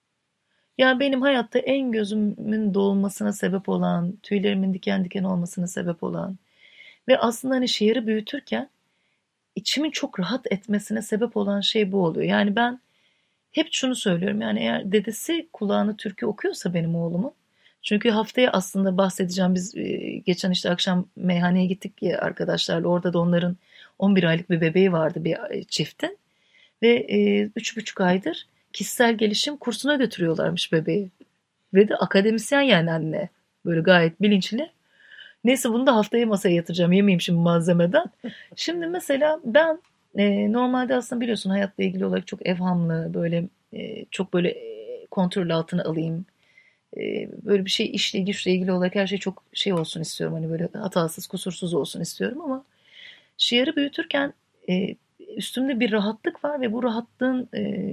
Yani benim hayatta en gözümün dolmasına sebep olan, tüylerimin diken diken olmasına sebep olan ve aslında hani şiiri büyütürken içimin çok rahat etmesine sebep olan şey bu oluyor. Yani ben hep şunu söylüyorum yani eğer dedesi kulağını türkü okuyorsa benim oğlumun. Çünkü haftaya aslında bahsedeceğim biz geçen işte akşam meyhaneye gittik ya arkadaşlarla orada da onların 11 aylık bir bebeği vardı bir çiftin. Ve 3,5 aydır kişisel gelişim kursuna götürüyorlarmış bebeği. Ve de akademisyen yani anne. Böyle gayet bilinçli. Neyse bunu da haftaya masaya yatıracağım. Yemeyeyim şimdi malzemeden. Şimdi mesela ben normalde aslında biliyorsun hayatla ilgili olarak çok evhamlı böyle çok böyle kontrol altına alayım. Böyle bir şey işle güçle ilgili olarak her şey çok şey olsun istiyorum. Hani böyle hatasız kusursuz olsun istiyorum ama şiiri büyütürken üstümde bir rahatlık var ve bu rahatlığın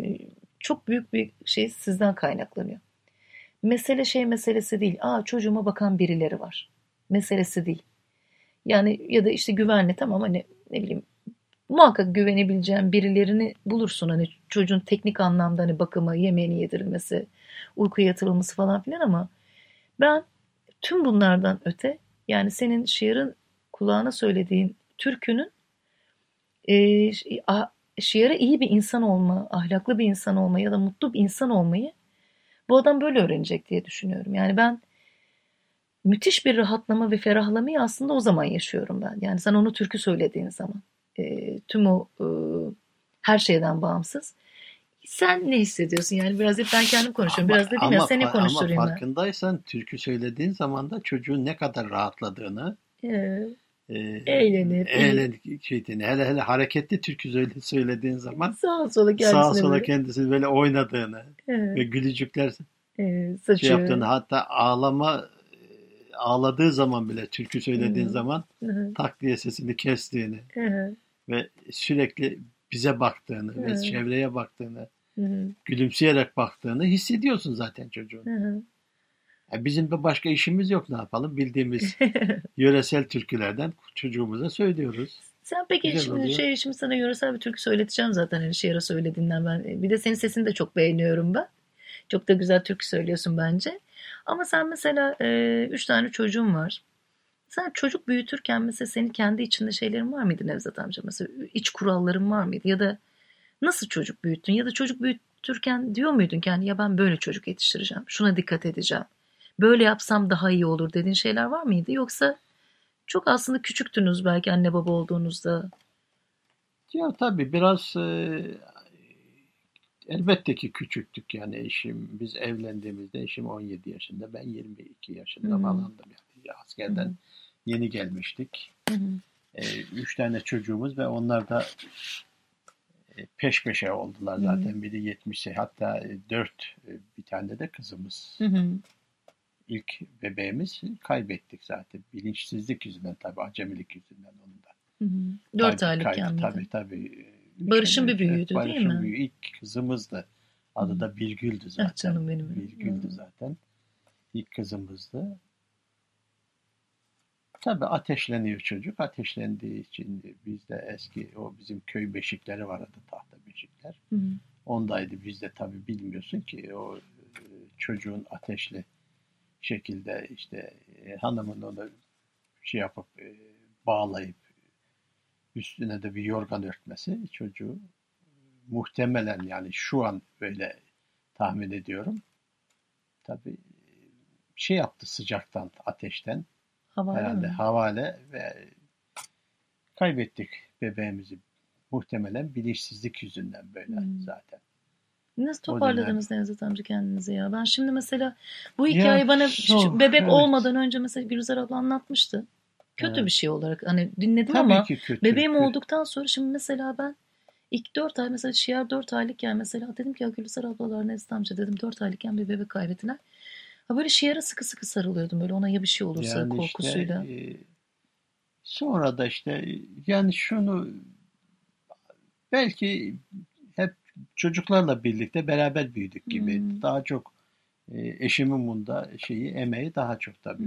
çok büyük bir şey sizden kaynaklanıyor. Mesele şey meselesi değil. Çocuğuma bakan birileri var. Meselesi değil. Yani ya da işte güvenli tamam hani ne bileyim muhakkak güvenebileceğin birilerini bulursun. Hani çocuğun teknik anlamda hani bakımı, yemeğini yedirilmesi, uykuya yatırılması falan filan ama ben tüm bunlardan öte yani senin şiirin kulağına söylediğin türkünün şiire iyi bir insan olma, ahlaklı bir insan olma ya da mutlu bir insan olmayı bu adam böyle öğrenecek diye düşünüyorum. Yani ben müthiş bir rahatlama ve ferahlamayı aslında o zaman yaşıyorum ben. Yani sen onu türkü söylediğin zaman tüm o her şeyden bağımsız. Sen ne hissediyorsun? Yani biraz hep ben kendim konuşuyorum. Biraz dedim ya seni konuşturayım
ama
ben.
farkındaysan türkü söylediğin zaman da çocuğun ne kadar rahatladığını
eğlenip
hele hareketli türkü söylediğin zaman
sağa sola
kendisini böyle oynadığını ve gülücükler şey yaptığını hatta ağladığı zaman bile türkü söylediğin zaman tak diye sesini kestiğini ve sürekli bize baktığını ve çevreye baktığını gülümseyerek baktığını hissediyorsun zaten çocuğun. Bizim de başka işimiz yok ne yapalım bildiğimiz yöresel türkülerden çocuğumuza söylüyoruz.
Sen peki şimdi sana yöresel bir türkü söyleteceğim zaten hani şiire söylediğinden ben. Bir de senin sesini de çok beğeniyorum ben. Çok da güzel türkü söylüyorsun bence. Ama sen mesela 3 tane çocuğun var. Sen çocuk büyütürken mesela senin kendi içinde şeylerin var mıydı Nevzat amca? Mesela iç kuralların var mıydı? Ya da nasıl çocuk büyüttün? Ya da çocuk büyütürken diyor muydun ki yani ya ben böyle çocuk yetiştireceğim. Şuna dikkat edeceğim. Böyle yapsam daha iyi olur dediğin şeyler var mıydı? Yoksa çok aslında küçüktünüz belki anne baba olduğunuzda.
Ya tabii biraz elbette ki küçüktük yani biz evlendiğimizde eşim 17 yaşında, ben 22 yaşında
Hı.
falandım yani askerden
Hı.
yeni gelmiştik.
Hı.
3 tane çocuğumuz ve onlar da peş peşe oldular
Hı.
zaten. Biri 70, hatta 4, bir tane de kızımız.
Hı.
İlk bebeğimiz kaybettik zaten. Bilinçsizlik yüzünden tabii, acemilik yüzünden onu da.
Hı. 4 aylıkken miydi?
Tabii.
Barış'ın bir büyüğüydü değil
Barış'ın
mi?
büyüğü ilk kızımızdı. Adı da Birgül'dü
Ah
zaten.
canım benim.
Birgül'dü zaten. İlk kızımızdı. Tabii ateşleniyor çocuk. Ateşlendiği için bizde eski o bizim köy beşikleri vardı, tahta beşikler.
Hı.
Ondaydı. Bizde tabii bilmiyorsun ki o çocuğun ateşli şekilde işte hanımın onu şey yapıp bağlayıp üstüne de bir yorgan örtmesi çocuğu muhtemelen, yani şu an böyle tahmin ediyorum. Tabii şey yaptı, sıcaktan, ateşten
Havale
herhalde
mi?
havale ve kaybettik bebeğimizi. Muhtemelen bilinçsizlik yüzünden böyle zaten.
Nasıl
O dönem.
toparladınız Nevzat amca kendinizi ya? Ben şimdi mesela bu
Ya,
hikayeyi bana
zor,
bebek
evet.
olmadan önce mesela Gülizar abla anlatmıştı. Kötü
Evet.
bir şey olarak hani dinledim
Tabii
ama
ki kötü.
bebeğim olduktan sonra şimdi mesela ben ilk 4 ay mesela Şiar 4 aylıkken mesela dedim ki ya Gülizar ablalar Nevzat amca dedim 4 aylıkken bir bebek kaybettiler. Ha böyle Şiar'a sıkı sıkı sarılıyordum böyle ona ya bir şey olursa
Yani
korkusuyla.
işte sonra da işte yani şunu belki hep çocuklarla birlikte beraber büyüdük gibi. Daha çok eşimin bunda emeği daha çok tabii.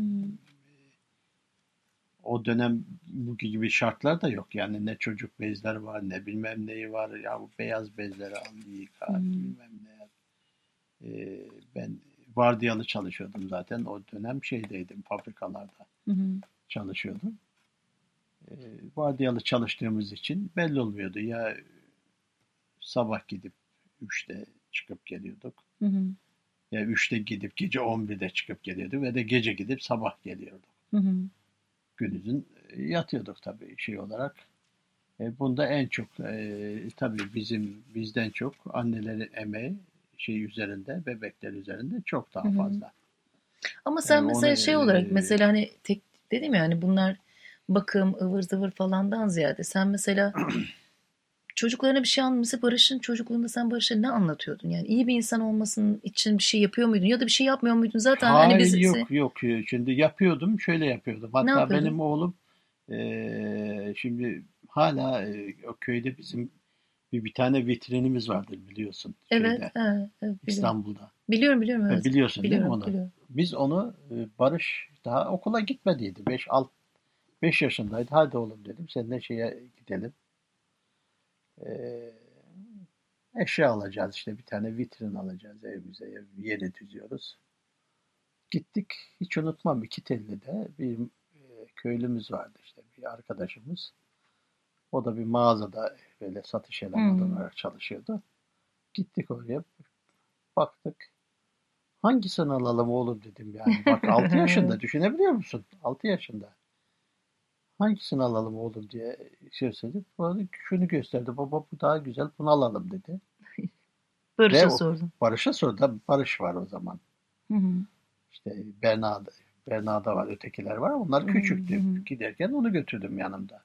O dönem bugün gibi şartlar da yok. Yani ne çocuk bezler var, ne bilmem neyi var. Ya bu beyaz bezleri al, yıka, bilmem ne yap. Ben vardiyalı çalışıyordum zaten. O dönem şeydeydim, fabrikalarda çalışıyordum. Vardiyalı çalıştığımız için belli olmuyordu. Ya sabah gidip 3'te çıkıp geliyorduk. Ya 3'te gidip gece 11'de çıkıp geliyorduk ve de gece gidip sabah geliyorduk. Gündüzün yatıyorduk tabii şey olarak. Bunda en çok tabii bizden çok annelerin emeği üzerinde, bebekler üzerinde çok daha fazla.
Ama sen mesela
Onu
şey olarak mesela hani tek dedim ya hani bunlar bakım ıvır zıvır falandan ziyade sen mesela çocuklarına bir şey anlatmışsa Barış'ın çocukluğunda sen Barış'a ne anlatıyordun? Yani iyi bir insan olmasının için bir şey yapıyor muydun ya da bir şey yapmıyor muydun? Zaten hani
hayır,
biz
yok. Şimdi yapıyordum, şöyle yapıyordum.
ne
Hatta
yapıyordun?
benim oğlum şimdi hala o köyde bizim bir tane vitrinimiz vardır biliyorsun
Evet,
şeyde,
evet biliyorum.
İstanbul'da.
Biliyorum evet.
Biliyorsun değil mi
Biliyorum,
onu?
biliyorum.
Biz onu Barış daha okula gitmediydi. 5 yaşındaydı. Hadi oğlum dedim. Seninle gidelim. Eşya alacağız işte. Bir tane vitrin alacağız evimize. Yeni düzüyoruz. Gittik. Hiç unutmam. İkitelli'de bir köylümüz vardı işte. Bir arkadaşımız. O da bir mağazada böyle satış elemanı olarak çalışıyordu. Gittik oraya. Baktık. Hangisini alalım oğlum dedim yani. Bak 6 yaşında, düşünebiliyor musun? 6 yaşında. Hangisini alalım oğlum diye söyledik. Bana şunu gösterdi. Baba bu daha güzel, bunu alalım dedi. Ve
Barış'a sordum.
Barış'a sordu. Barış var o zaman. İşte Berna'da var, ötekiler var. Onlar küçüktü. Giderken onu götürdüm yanımda.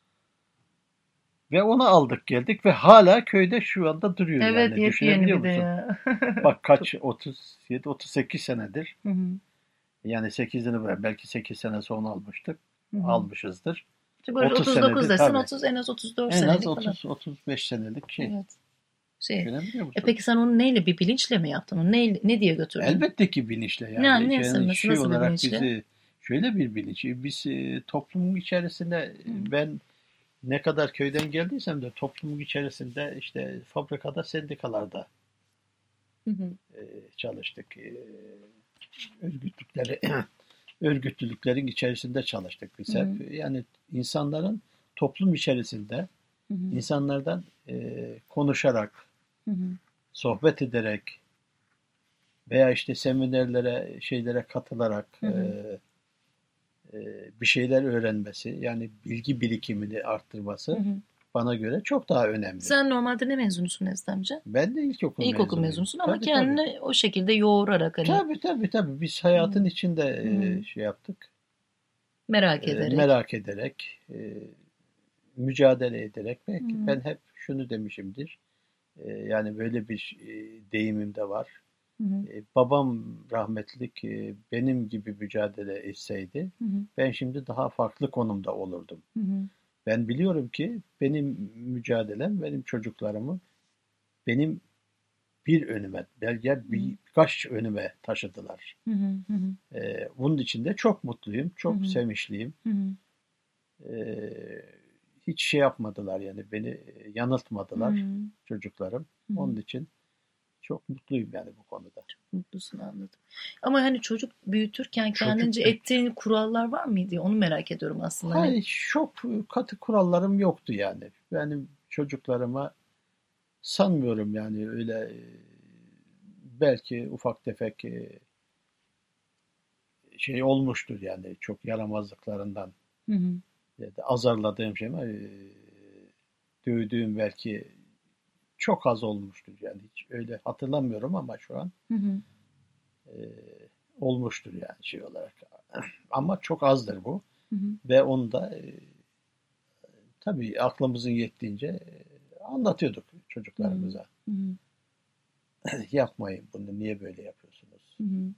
Ve onu aldık geldik ve hala köyde şu anda duruyor
Evet,
yani.
yepyeni
Düşünebiliyor
bir de
musun?
ya.
Bak kaç, 37, 38 senedir. Yani 8'ini bırak. Belki 8 sene sonra almıştık. Almışızdır.
Barış
30
39
senedir
desin,
tabii.
30 en az 34
En az
senelik falan.
30-35 senelik şey.
Evet.
Düşünebiliyor musun?
Peki sen onu neyle, bir bilinçle mi yaptın? Onu ne diye götürdün?
Elbette ki bilinçle yani.
Yani
Yani
nasıl bir
olarak
bilinçle?
bizi şöyle bir bilinç. Biz toplumun içerisinde ben ne kadar köyden geldiysem de toplumun içerisinde işte fabrikada, sendikalarda çalıştık. Örgütlülüklerin içerisinde çalıştık biz hep. Yani insanların toplum içerisinde insanlardan konuşarak, sohbet ederek veya işte seminerlere, şeylere katılarak bir şeyler öğrenmesi, yani bilgi birikimini arttırması bana göre çok daha önemli.
Sen normalde ne mezunusun Nevzat amca?
Ben de ilkokul
mezunusun ama
tabii,
kendini o şekilde yoğurarak hani.
Tabii. Biz hayatın içinde şey yaptık. Merak ederek, mücadele ederek. Belki ben hep şunu demişimdir. Yani böyle bir deyimim de var. Babam rahmetlik benim gibi mücadele etseydi ben şimdi daha farklı konumda olurdum. Ben biliyorum ki benim mücadelem, benim çocuklarımı benim bir önüme, birkaç önüme taşıdılar. Bunun için de çok mutluyum, çok sevinçliyim. Hiç şey yapmadılar yani beni yanıltmadılar çocuklarım. Onun için çok mutluyum yani bu konuda.
Çok mutlusun, anladım. Ama hani çocuk büyütürken kendince ettiğin kurallar var mıydı? Onu merak ediyorum aslında.
Hayır, çok katı kurallarım yoktu yani. Benim çocuklarıma sanmıyorum yani öyle belki ufak tefek şey olmuştur yani çok yaramazlıklarından. Ya da azarladığım şey ama dövdüğüm belki çok az olmuştur yani hiç öyle hatırlamıyorum ama şu an olmuştur yani şey olarak ama çok azdır bu ve onu da tabii aklımızın yettiğince anlatıyorduk çocuklarımıza. Yapmayın bunu, niye böyle yapıyorsunuz?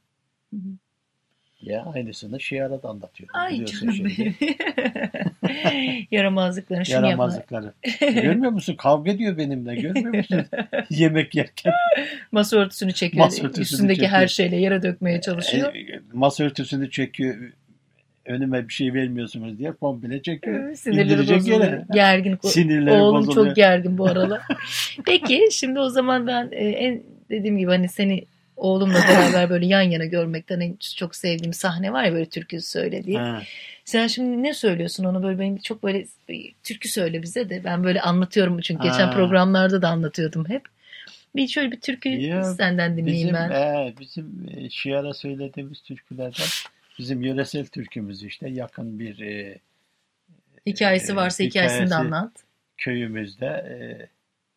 Ya aynısını Şiar'a da anlatıyordum.
Ay canım benim. Yaramazlıkları.
Yaramazlıkları. Görmüyor musun? Kavga ediyor benimle. Görmüyor musun? Yemek yerken.
Masa örtüsünü çekiyor. Üstündeki çekiyor. Her şeyle yere dökmeye çalışıyor.
Masa örtüsünü çekiyor. Önüme bir şey vermiyorsunuz diye komple çekiyor.
Sinirleri bozuluyor. Gergin. Oğlum bozuluyor. Çok gergin bu aralar. Peki şimdi o zaman ben dediğim gibi hani seni oğlumla beraber böyle yan yana görmekten en çok sevdiğim sahne var ya, böyle türkü söylediği. Sen şimdi ne söylüyorsun onu, böyle benim çok böyle türkü söyle bize de, ben böyle anlatıyorum çünkü geçen programlarda da anlatıyordum hep. Şöyle bir türkü senden dinleyeyim ben.
Bizim Şiar'a söylediğimiz türkülerden bizim yöresel türkümüz işte yakın bir
hikayesi varsa hikayesini de anlat.
Köyümüzde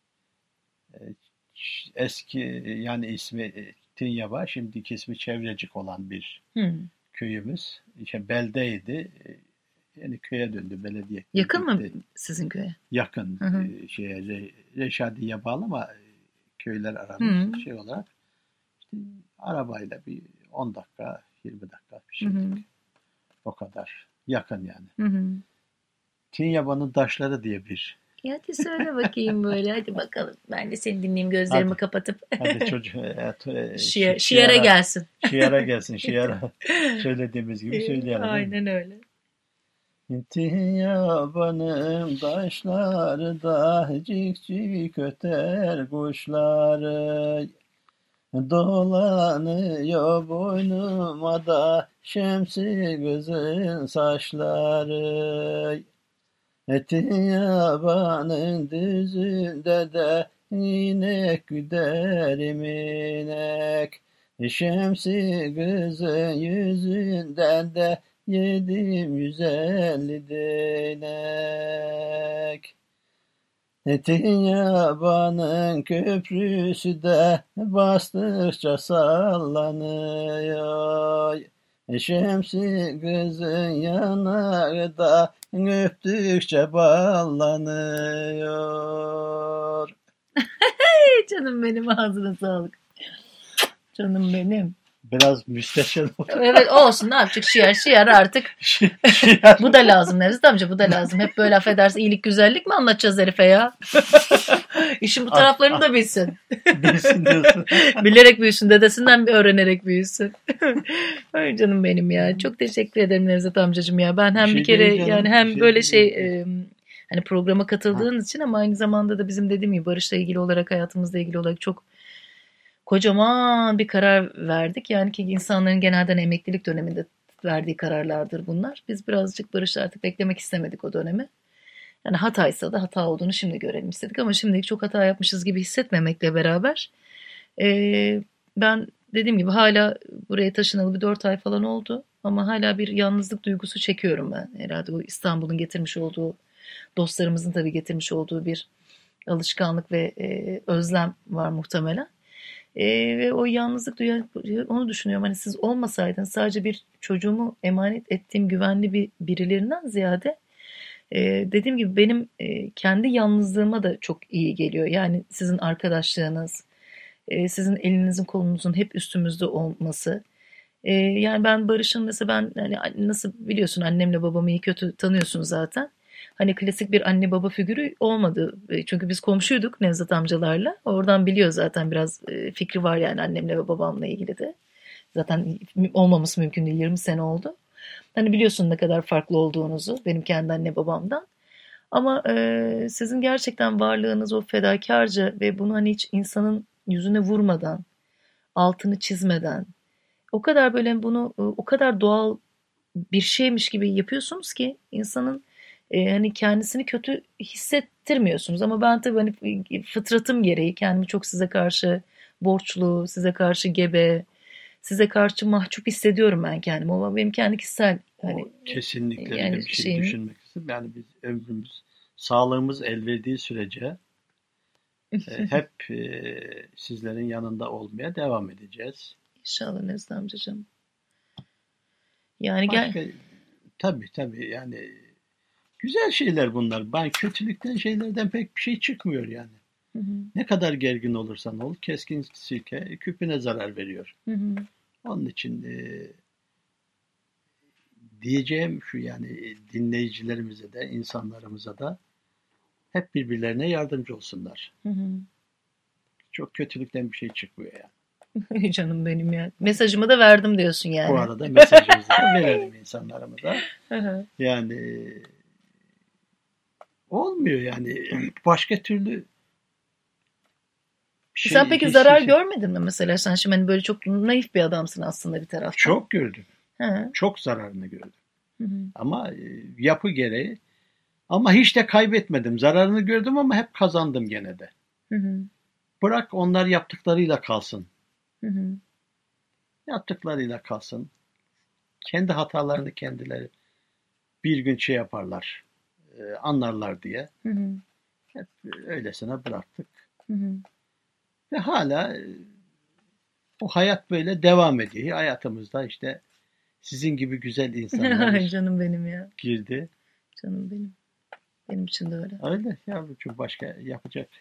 eski yani ismi Tinyaba, şimdiki ismi Çevrecik olan bir köyümüz. İşte beldeydi. Yani köye döndü, belediye.
Yakın mı sizin köye?
Yakın. Reşadiye bağlı ama köyler arasında şey olarak işte arabayla bir 10 dakika 20 dakika bir şey. O kadar. Yakın yani. Tinyaba'nın Taşları diye bir.
Hadi söyle bakayım böyle. Hadi bakalım. Ben de seni dinleyeyim gözlerimi kapatıp.
Hadi çocuğum.
Şiar'a gelsin.
Şiar'a gelsin. Şiar'a söylediğimiz gibi söyleyelim.
Aynen öyle.
Tinyaba'nın taşları da cik cik öter kuşları. Dolanıyor boynuma da şemsi kızın saçları. Tinyaba'nın düzünde de inek güderim inek. Şemsi kızın yüzünden de 750 değnek. Tinyaba'nın köprüsü de bastıkça sallanıyor. Şemsi kızın yanağı da öptükçe ballanıyor.
Canım benim, ağzına sağlık. Canım benim.
Biraz müsteşar oldu.
Evet olsun, ne yapacak, şiar artık. Bu da lazım Nevzat amca, bu da lazım. Hep böyle affedersin iyilik güzellik mi anlatacağız herife ya? İşin bu taraflarını da bilsin.
Bilsin diyorsun.
Bilerek büyüsün, dedesinden bir öğrenerek büyüsün. Ay canım benim ya. Çok teşekkür ederim Nevzat amcacığım ya. Ben hem bir kere yani hem böyle hani programa katıldığın için ama aynı zamanda da bizim dediğim gibi Barış'la ilgili olarak, hayatımızla ilgili olarak çok kocaman bir karar verdik. Yani ki insanların genelden emeklilik döneminde verdiği kararlardır bunlar. Biz birazcık Barış'la artık beklemek istemedik o dönemi. Yani hataysa da hata olduğunu şimdi görelim istedik ama şimdilik çok hata yapmışız gibi hissetmemekle beraber ben dediğim gibi hala buraya taşınalı bir 4 ay falan oldu ama hala bir yalnızlık duygusu çekiyorum ben. Herhalde o İstanbul'un getirmiş olduğu dostlarımızın tabii getirmiş olduğu bir alışkanlık ve özlem var muhtemelen. Ve o yalnızlık onu düşünüyorum. Hani siz olmasaydınız sadece bir çocuğumu emanet ettiğim güvenli birilerinden ziyade dediğim gibi benim kendi yalnızlığıma da çok iyi geliyor. Yani sizin arkadaşlığınız, sizin elinizin kolunuzun hep üstümüzde olması. Yani ben Barış'ın mesela ben hani nasıl biliyorsun annemle babamı iyi kötü tanıyorsun zaten. Hani klasik bir anne baba figürü olmadı. Çünkü biz komşuyduk Nevzat amcalarla. Oradan biliyor zaten biraz fikri var yani annemle ve babamla ilgili de. Zaten olmaması mümkün değil. 20 sene oldu. Hani biliyorsun ne kadar farklı olduğunuzu benim kendi anne babamdan. Ama sizin gerçekten varlığınız o fedakarca ve bunu hani hiç insanın yüzüne vurmadan, altını çizmeden, o kadar böyle bunu o kadar doğal bir şeymiş gibi yapıyorsunuz ki insanın hani kendisini kötü hissettirmiyorsunuz. Ama ben tabii hani fıtratım gereği kendimi çok size karşı borçlu, size karşı gebe, size karşı mahcup hissediyorum ben kendimi. Ama benim kendi kişisel hani
kesinlikle
yani
öyle bir şey düşünmek istedim. Yani biz ömrümüz, sağlığımız el verdiği sürece hep sizlerin yanında olmaya devam edeceğiz.
İnşallah Nezle amcacığım. Yani
Başka tabii yani güzel şeyler bunlar. Ben kötülükten şeylerden pek bir şey çıkmıyor yani.
Hı hı.
Ne kadar gergin olursan ol, keskin sirke küpüne zarar veriyor.
Hı hı.
Onun için diyeceğim şu yani dinleyicilerimize de insanlarımıza da hep birbirlerine yardımcı olsunlar.
Hı hı.
Çok kötülükten bir şey çıkmıyor yani.
Canım benim ya. Mesajımı da verdim diyorsun yani.
Bu arada mesajımızı da verelim insanlarımıza.
Hı hı.
Yani olmuyor yani başka türlü
Sen peki zarar görmedin mi mesela? Sen şimdi hani böyle çok naif bir adamsın aslında bir taraftan.
Çok gördüm.
Hı.
Çok zararını gördüm.
Hı hı.
Ama yapı gereği ama hiç de kaybetmedim. Zararını gördüm ama hep kazandım gene de.
Hı hı.
Bırak onlar yaptıklarıyla kalsın.
Hı hı.
Yaptıklarıyla kalsın. Kendi hatalarını kendileri bir gün şey yaparlar. Anlarlar diye.
Hı hı.
Hep öylesine bıraktık.
Hı hı.
Ve hala o hayat böyle devam ediyor. Hayatımızda işte sizin gibi güzel insanlar
Canım benim ya.
girdi.
Canım benim. Benim için de öyle.
Öyle yavrucuğum başka yapacak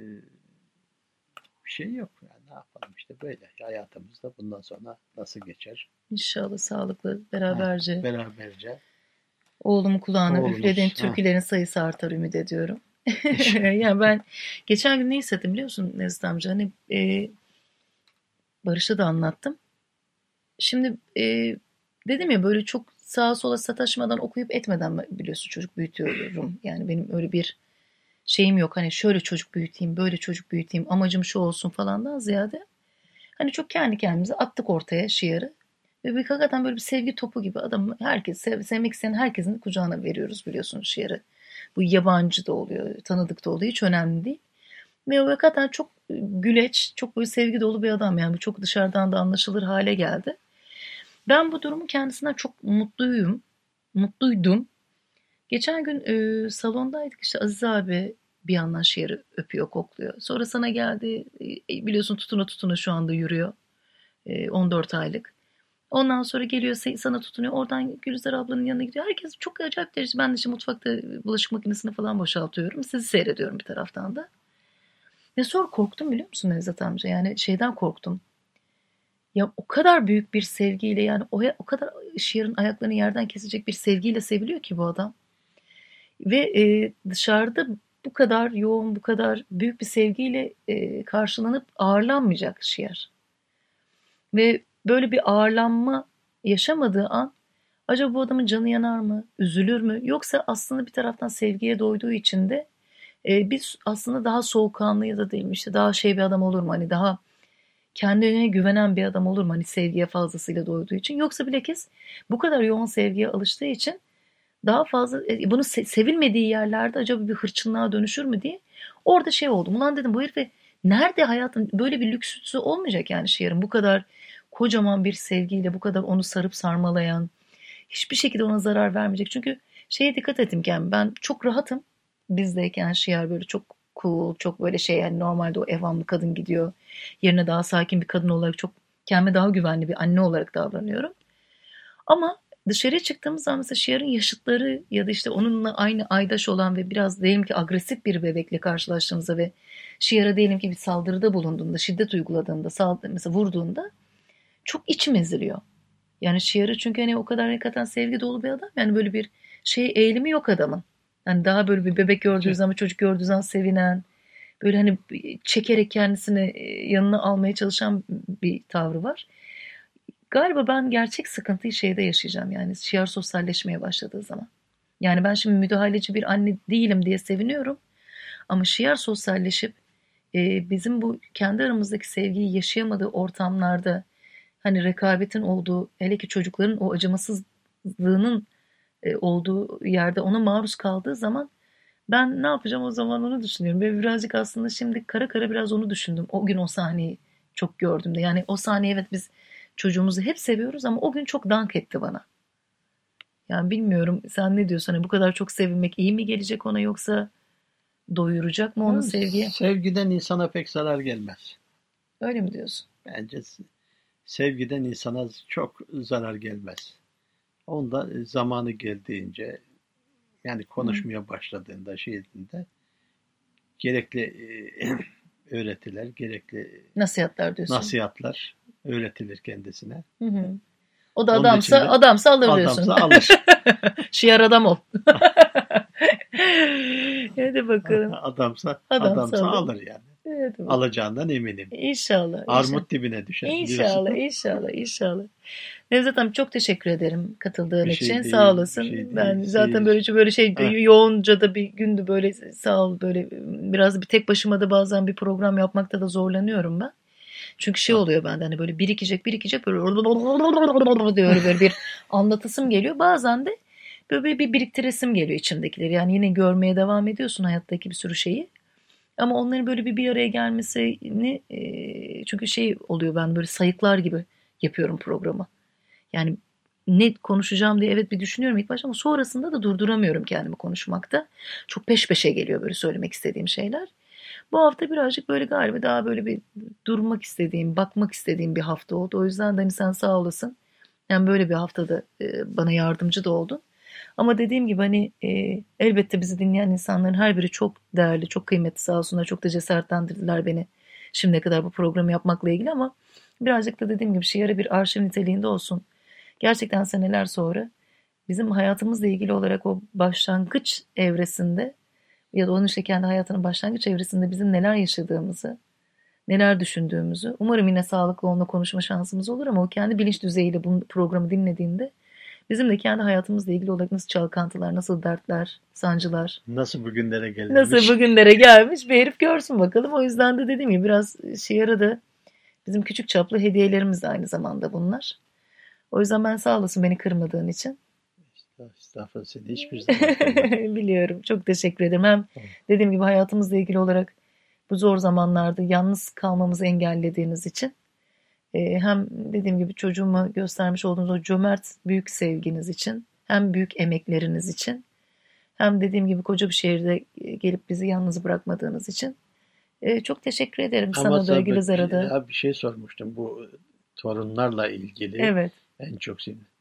bir şey yok. Yani ne yapalım işte böyle. Hayatımızda bundan sonra nasıl geçer?
İnşallah sağlıklı beraberce.
Beraberce.
Oğlumun kulağına
Oğlumuz,
üflediğin türkülerin sayısı artar ümit ediyorum. Yani ben geçen gün ne hissettim biliyor musun Nezih amca? Hani Barış'a da anlattım. Şimdi dedim ya böyle çok sağa sola sataşmadan okuyup etmeden biliyorsun çocuk büyütüyorum. Yani benim öyle bir şeyim yok. Hani şöyle çocuk büyüteyim, böyle çocuk büyüteyim, amacım şu olsun falandan ziyade. Hani çok kendi kendimize attık ortaya şiarı. Ve bir hakikaten böyle bir sevgi topu gibi adam herkes sevmek isteyen herkesin kucağına veriyoruz biliyorsunuz şiarı. Bu yabancı da oluyor, tanıdık da oluyor hiç önemli değil. Ve o hakikaten çok güleç, çok böyle sevgi dolu bir adam yani çok dışarıdan da anlaşılır hale geldi. Ben bu durumun kendisinden çok mutluydum. Geçen gün salondaydık işte Aziz abi bir yandan şiarı öpüyor, kokluyor. Sonra sana geldi, biliyorsun tutuna tutuna şu anda yürüyor, 14 aylık. Ondan sonra geliyor sana tutunuyor. Oradan Gülizar ablanın yanına gidiyor. Herkes çok acayip derece. Ben de işte mutfakta bulaşık makinesini falan boşaltıyorum. Sizi seyrediyorum bir taraftan da. Ve sonra korktum biliyor musun Nevzat amca? Yani şeyden korktum. Ya o kadar büyük bir sevgiyle yani o kadar şiarın ayaklarını yerden kesecek bir sevgiyle seviliyor ki bu adam. Ve dışarıda bu kadar yoğun, bu kadar büyük bir sevgiyle karşılanıp ağırlanmayacak şiar. Ve böyle bir ağırlanma yaşamadığı an acaba bu adamın canı yanar mı, üzülür mü? Yoksa aslında bir taraftan sevgiye doyduğu için de biz aslında daha soğukkanlı ya da değil mi işte daha şey bir adam olur mu? Hani daha kendine güvenen bir adam olur mu? Hani sevgiye fazlasıyla doyduğu için. Yoksa bilakis bu kadar yoğun sevgiye alıştığı için daha fazla bunu sevilmediği yerlerde acaba bir hırçınlığa dönüşür mü diye orada şey oldum. Ulan dedim bu herife nerede hayatın böyle bir lüksüsü olmayacak yani şiarın bu kadar kocaman bir sevgiyle bu kadar onu sarıp sarmalayan hiçbir şekilde ona zarar vermeyecek. Çünkü Şeye dikkat ettim ki yani ben çok rahatım. Bizdeyken Şiar böyle çok cool, çok böyle şey yani normalde o evhamlı kadın gidiyor. Yerine daha sakin bir kadın olarak çok kendime daha güvenli bir anne olarak davranıyorum. Ama dışarıya çıktığımız zaman mesela Şiar'ın yaşıtları ya da işte onunla aynı aydaş olan ve biraz diyelim ki agresif bir bebekle karşılaştığımızda ve Şiar'a diyelim ki bir saldırıda bulunduğunda, şiddet uyguladığında, mesela vurduğunda çok içim eziliyor. Yani Şiar'ı çünkü hani o kadar hakikaten sevgi dolu bir adam. Yani böyle bir şey eğilimi yok adamın. Hani daha böyle bir bebek gördüğü zaman, çocuk gördüğü zaman sevinen, böyle hani çekerek kendisini yanına almaya çalışan bir tavrı var. Galiba ben gerçek sıkıntıyı şeyde yaşayacağım yani Şiar sosyalleşmeye başladığı zaman. Yani ben şimdi müdahaleci bir anne değilim diye seviniyorum. Ama Şiar sosyalleşip bizim bu kendi aramızdaki sevgiyi yaşayamadığı ortamlarda hani rekabetin olduğu hele ki çocukların o acımasızlığının olduğu yerde ona maruz kaldığı zaman ben ne yapacağım o zaman onu düşünüyorum. Ve birazcık aslında şimdi kara kara biraz onu düşündüm. O gün o sahneyi çok gördüm de. Yani o sahneyi evet biz çocuğumuzu hep seviyoruz ama o gün çok dank etti bana. Yani bilmiyorum sen ne diyorsun? Hani bu kadar çok sevilmek iyi mi gelecek ona yoksa doyuracak mı onu sevgiye?
Sevgiden insana pek zarar gelmez.
Öyle mi diyorsun?
Bence sevgiden insana çok zarar gelmez. Onda zamanı geldiğince yani konuşmaya başladığında şeyinde gerekli öğretiler, gerekli
Nasihatler diyorsun.
nasihatler öğretilir kendisine.
Hı hı. O da
Onun
adamsa
için de
adamsa alır diyorsun.
adamsa alır.
Şiar adam ol. Hadi bakalım.
Adamsa
alır.
alır yani.
Hadi bakalım.
Alacağından eminim.
İnşallah.
Armut dibine düşer.
İnşallah, inşallah. Nevzat Hanım çok teşekkür ederim katıldığın
Bir şey
için.
değil,
Sağ olasın.
bir şey değil.
Ben zaten böyle şey yoğunca da bir gündü böyle sağ ol böyle biraz bir tek başıma da bazen bir program yapmakta da zorlanıyorum ben. Çünkü şey oluyor bende hani böyle birikecek böyle diyor böyle bir anlatısım geliyor. Bazen de böyle bir biriktiresim geliyor içimdekileri. Yani yine görmeye devam ediyorsun hayattaki bir sürü şeyi. Ama onların böyle bir araya gelmesini çünkü şey oluyor ben böyle sayıklar gibi yapıyorum programı. Yani ne konuşacağım diye evet bir düşünüyorum ilk başta ama sonrasında da durduramıyorum kendimi konuşmakta. Çok peş peşe geliyor böyle söylemek istediğim şeyler. Bu hafta birazcık böyle galiba daha böyle bir durmak istediğim, bakmak istediğim bir hafta oldu. O yüzden de hani sen sağ olasın. Yani böyle bir haftada bana yardımcı da oldun. Ama dediğim gibi hani elbette bizi dinleyen insanların her biri çok değerli, çok kıymetli sağ olsunlar. Çok da cesaretlendirdiler beni şimdiye kadar bu programı yapmakla ilgili ama birazcık da dediğim gibi Şiar'a bir arşiv niteliğinde olsun. Gerçekten seneler sonra bizim hayatımızla ilgili olarak o başlangıç evresinde ya da onun işte kendi hayatının başlangıç evresinde bizim neler yaşadığımızı, neler düşündüğümüzü umarım yine sağlıklı onunla konuşma şansımız olur ama o kendi bilinç düzeyiyle bu programı dinlediğinde bizim de kendi hayatımızla ilgili olarak nasıl çalkantılar, nasıl dertler, sancılar,
nasıl bugünlere gelmiş.
Nasıl bugünlere gelmiş bir herif görsün bakalım. O yüzden de dediğim gibi biraz Şiar'a da bizim küçük çaplı hediyelerimiz de aynı zamanda bunlar. O yüzden ben sağ olasın beni kırmadığın için.
Estağfurullah seni hiçbir zaman kırmadım.
Biliyorum. Çok teşekkür ederim. Hem dediğim gibi hayatımızla ilgili olarak bu zor zamanlarda yalnız kalmamızı engellediğiniz için hem dediğim gibi çocuğuma göstermiş olduğunuz o cömert büyük sevginiz için hem büyük emekleriniz için hem dediğim gibi koca bir şehirde gelip bizi yalnız bırakmadığınız için çok teşekkür ederim.
Ama
Sana da Gülizar'a da.
bir şey sormuştum bu torunlarla ilgili.
Evet.
En çok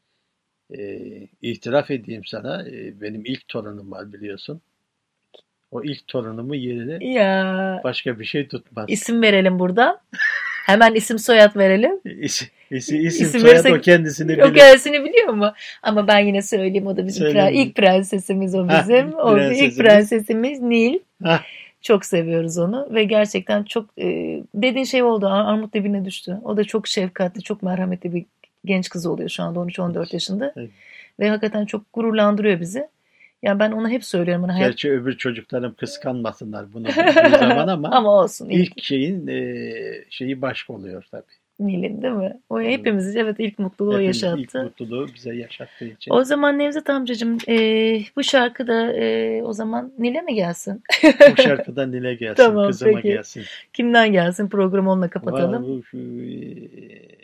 itiraf edeyim sana benim ilk torunum var biliyorsun. O ilk torunumun yerine başka bir şey tutmaz.
İsim verelim burada. Hemen isim soyad verelim.
İsim soyad o kendisini biliyor.
O kendisini biliyor mu? Ama ben yine söyleyeyim o da bizim ilk prensesimiz o bizim. O ilk prensesimiz Nil. Çok seviyoruz onu ve gerçekten çok dediğin şey oldu. Armut dibine düştü. O da çok şefkatli, çok merhametli bir genç kız oluyor şu anda 13-14 yaşında. Evet. Ve hakikaten çok gururlandırıyor bizi. Yani ben ona hep söylüyorum.
Gerçi öbür çocuklarım kıskanmasınlar bunu bir zaman ama
olsun.
İlk şeyi başka oluyor tabii.
Nil'in değil mi? O hepimiz ilk mutluluğu o yaşattı.
İlk mutluluğu bize yaşattığı için.
O zaman Nevzat amcacığım bu şarkı da o zaman Nil'e mi gelsin?
Bu şarkı da Nil'e gelsin. Tamam, kızıma gelsin.
Kimden gelsin? Programı onunla kapatalım.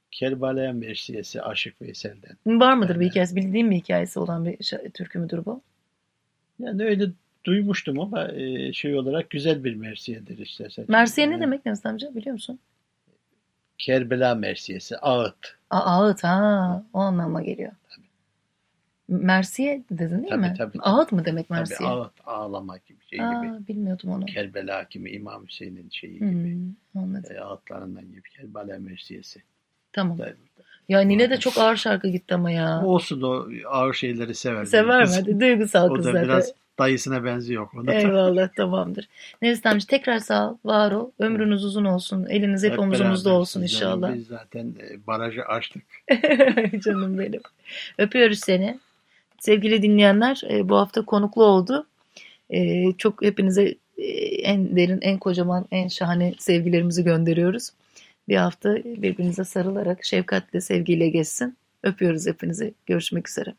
Kerbela Mersiyesi Aşık Veysel'den.
Var mıdır
Yani,
bir hikayesi? Bildiğin bir hikayesi olan bir türkü müdür bu?
yani öyle duymuştum ama şey olarak güzel bir mersiyedir istersen.
Mersiye ne demek Nevzat amca biliyor musun?
Kerbela Mersiyesi, ağıt.
Ağıt ha, o anlama geliyor.
Tabii.
Mersiye dedin değil mi?
Tabii.
Ağıt mı demek
Tabii
Mersiye?
ağıt, ağlama gibi şey gibi.
Bilmiyordum onu.
Kerbela gibi, İmam Hüseyin'in şeyi gibi.
Anladım.
Ağıtlarından gibi Kerbela Mersiyesi.
Tamam.
Tabii.
Ya Nile de çok ağır şarkı gitti ama ya.
Olsun, o ağır şeyleri sever.
Sever mi? Hadi, duygusal
O
kız
da
zaten.
biraz dayısına benziyor. Ona.
Eyvallah, tamamdır. Nevzat amca tekrar sağ ol, var ol. Ömrünüz uzun olsun. Eliniz hep
Hep
omuzumuzda
beraber
olsun
sizlerle.
inşallah.
Biz zaten barajı açtık.
Canım benim. Öpüyoruz seni. Sevgili dinleyenler, bu hafta konuklu oldu. Çok hepinize en derin, en kocaman, en şahane sevgilerimizi gönderiyoruz. Bir hafta birbirinize sarılarak, şefkatle, sevgiyle geçsin. Öpüyoruz hepinizi. Görüşmek üzere.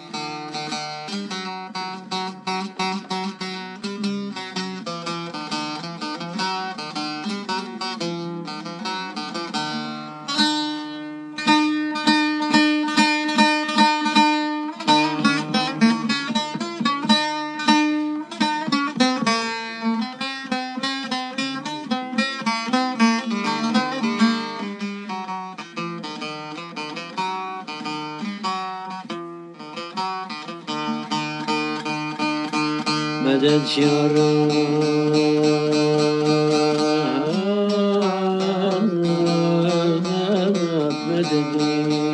Medet yaran medet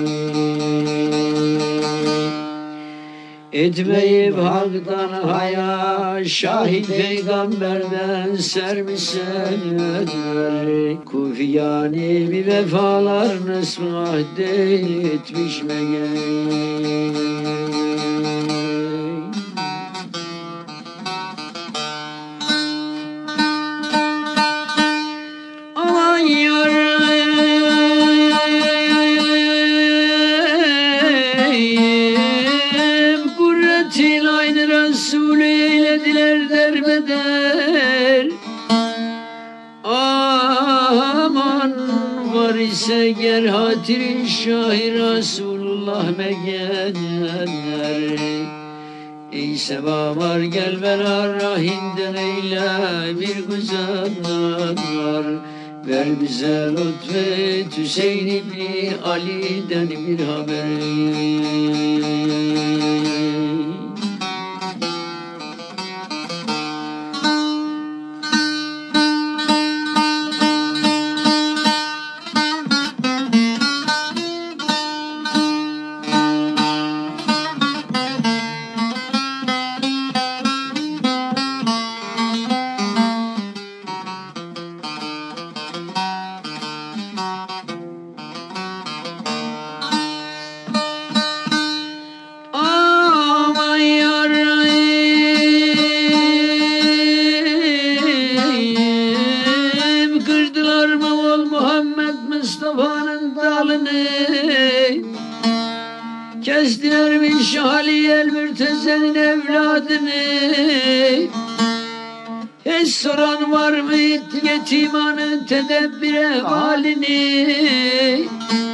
etmeyip haktan haya şahit peygamberden sermişsen ödver kufiyani bir vefalar nesmah etmiş meğer. Ger hatiri şahi Resulullah megenler ey seba var gel bela rahinden eyle bir güzeller ver bize lütfet Hüseyin İbni Ali'den bir haber. Kestilermiş Ali el Mürteze'nin evladını. Hiç soran var mı yetimanın tedebbire halini?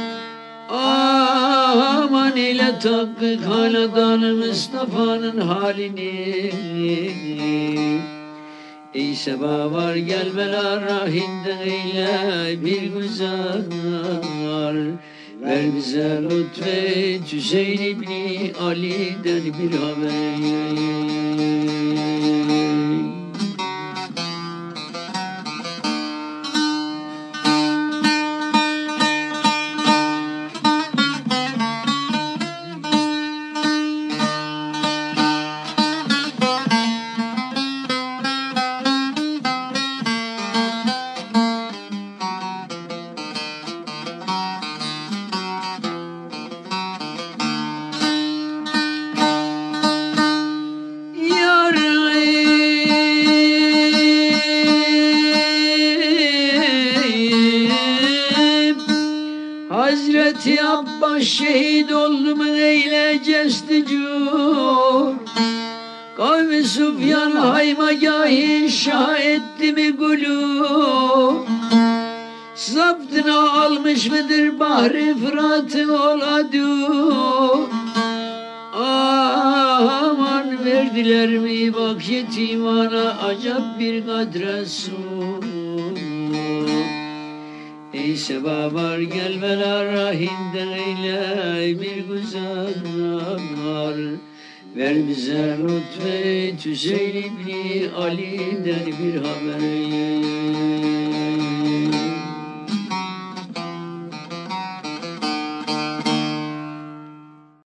Aman ile takkık haladanı Mustafa'nın halini. Ey seba var gel bela rahinden eyle bir güzel. Ver bize lütfet Hüseyin İbni Ali'den bir haber. Hazreti Abbas şehit oldu mu eyle cesticu. Kavmi Süfyan haymagâhi şah etti mi gulû. Zaptına almış mıdır Bahri Fırat'ı oladu? Aman verdiler mi bak yetimana acap bir kadre su. Ey sebabar gel vela rahimden eyle bir güzel var. Ver bize lütfet Hüseyin İbni Ali'den bir haber.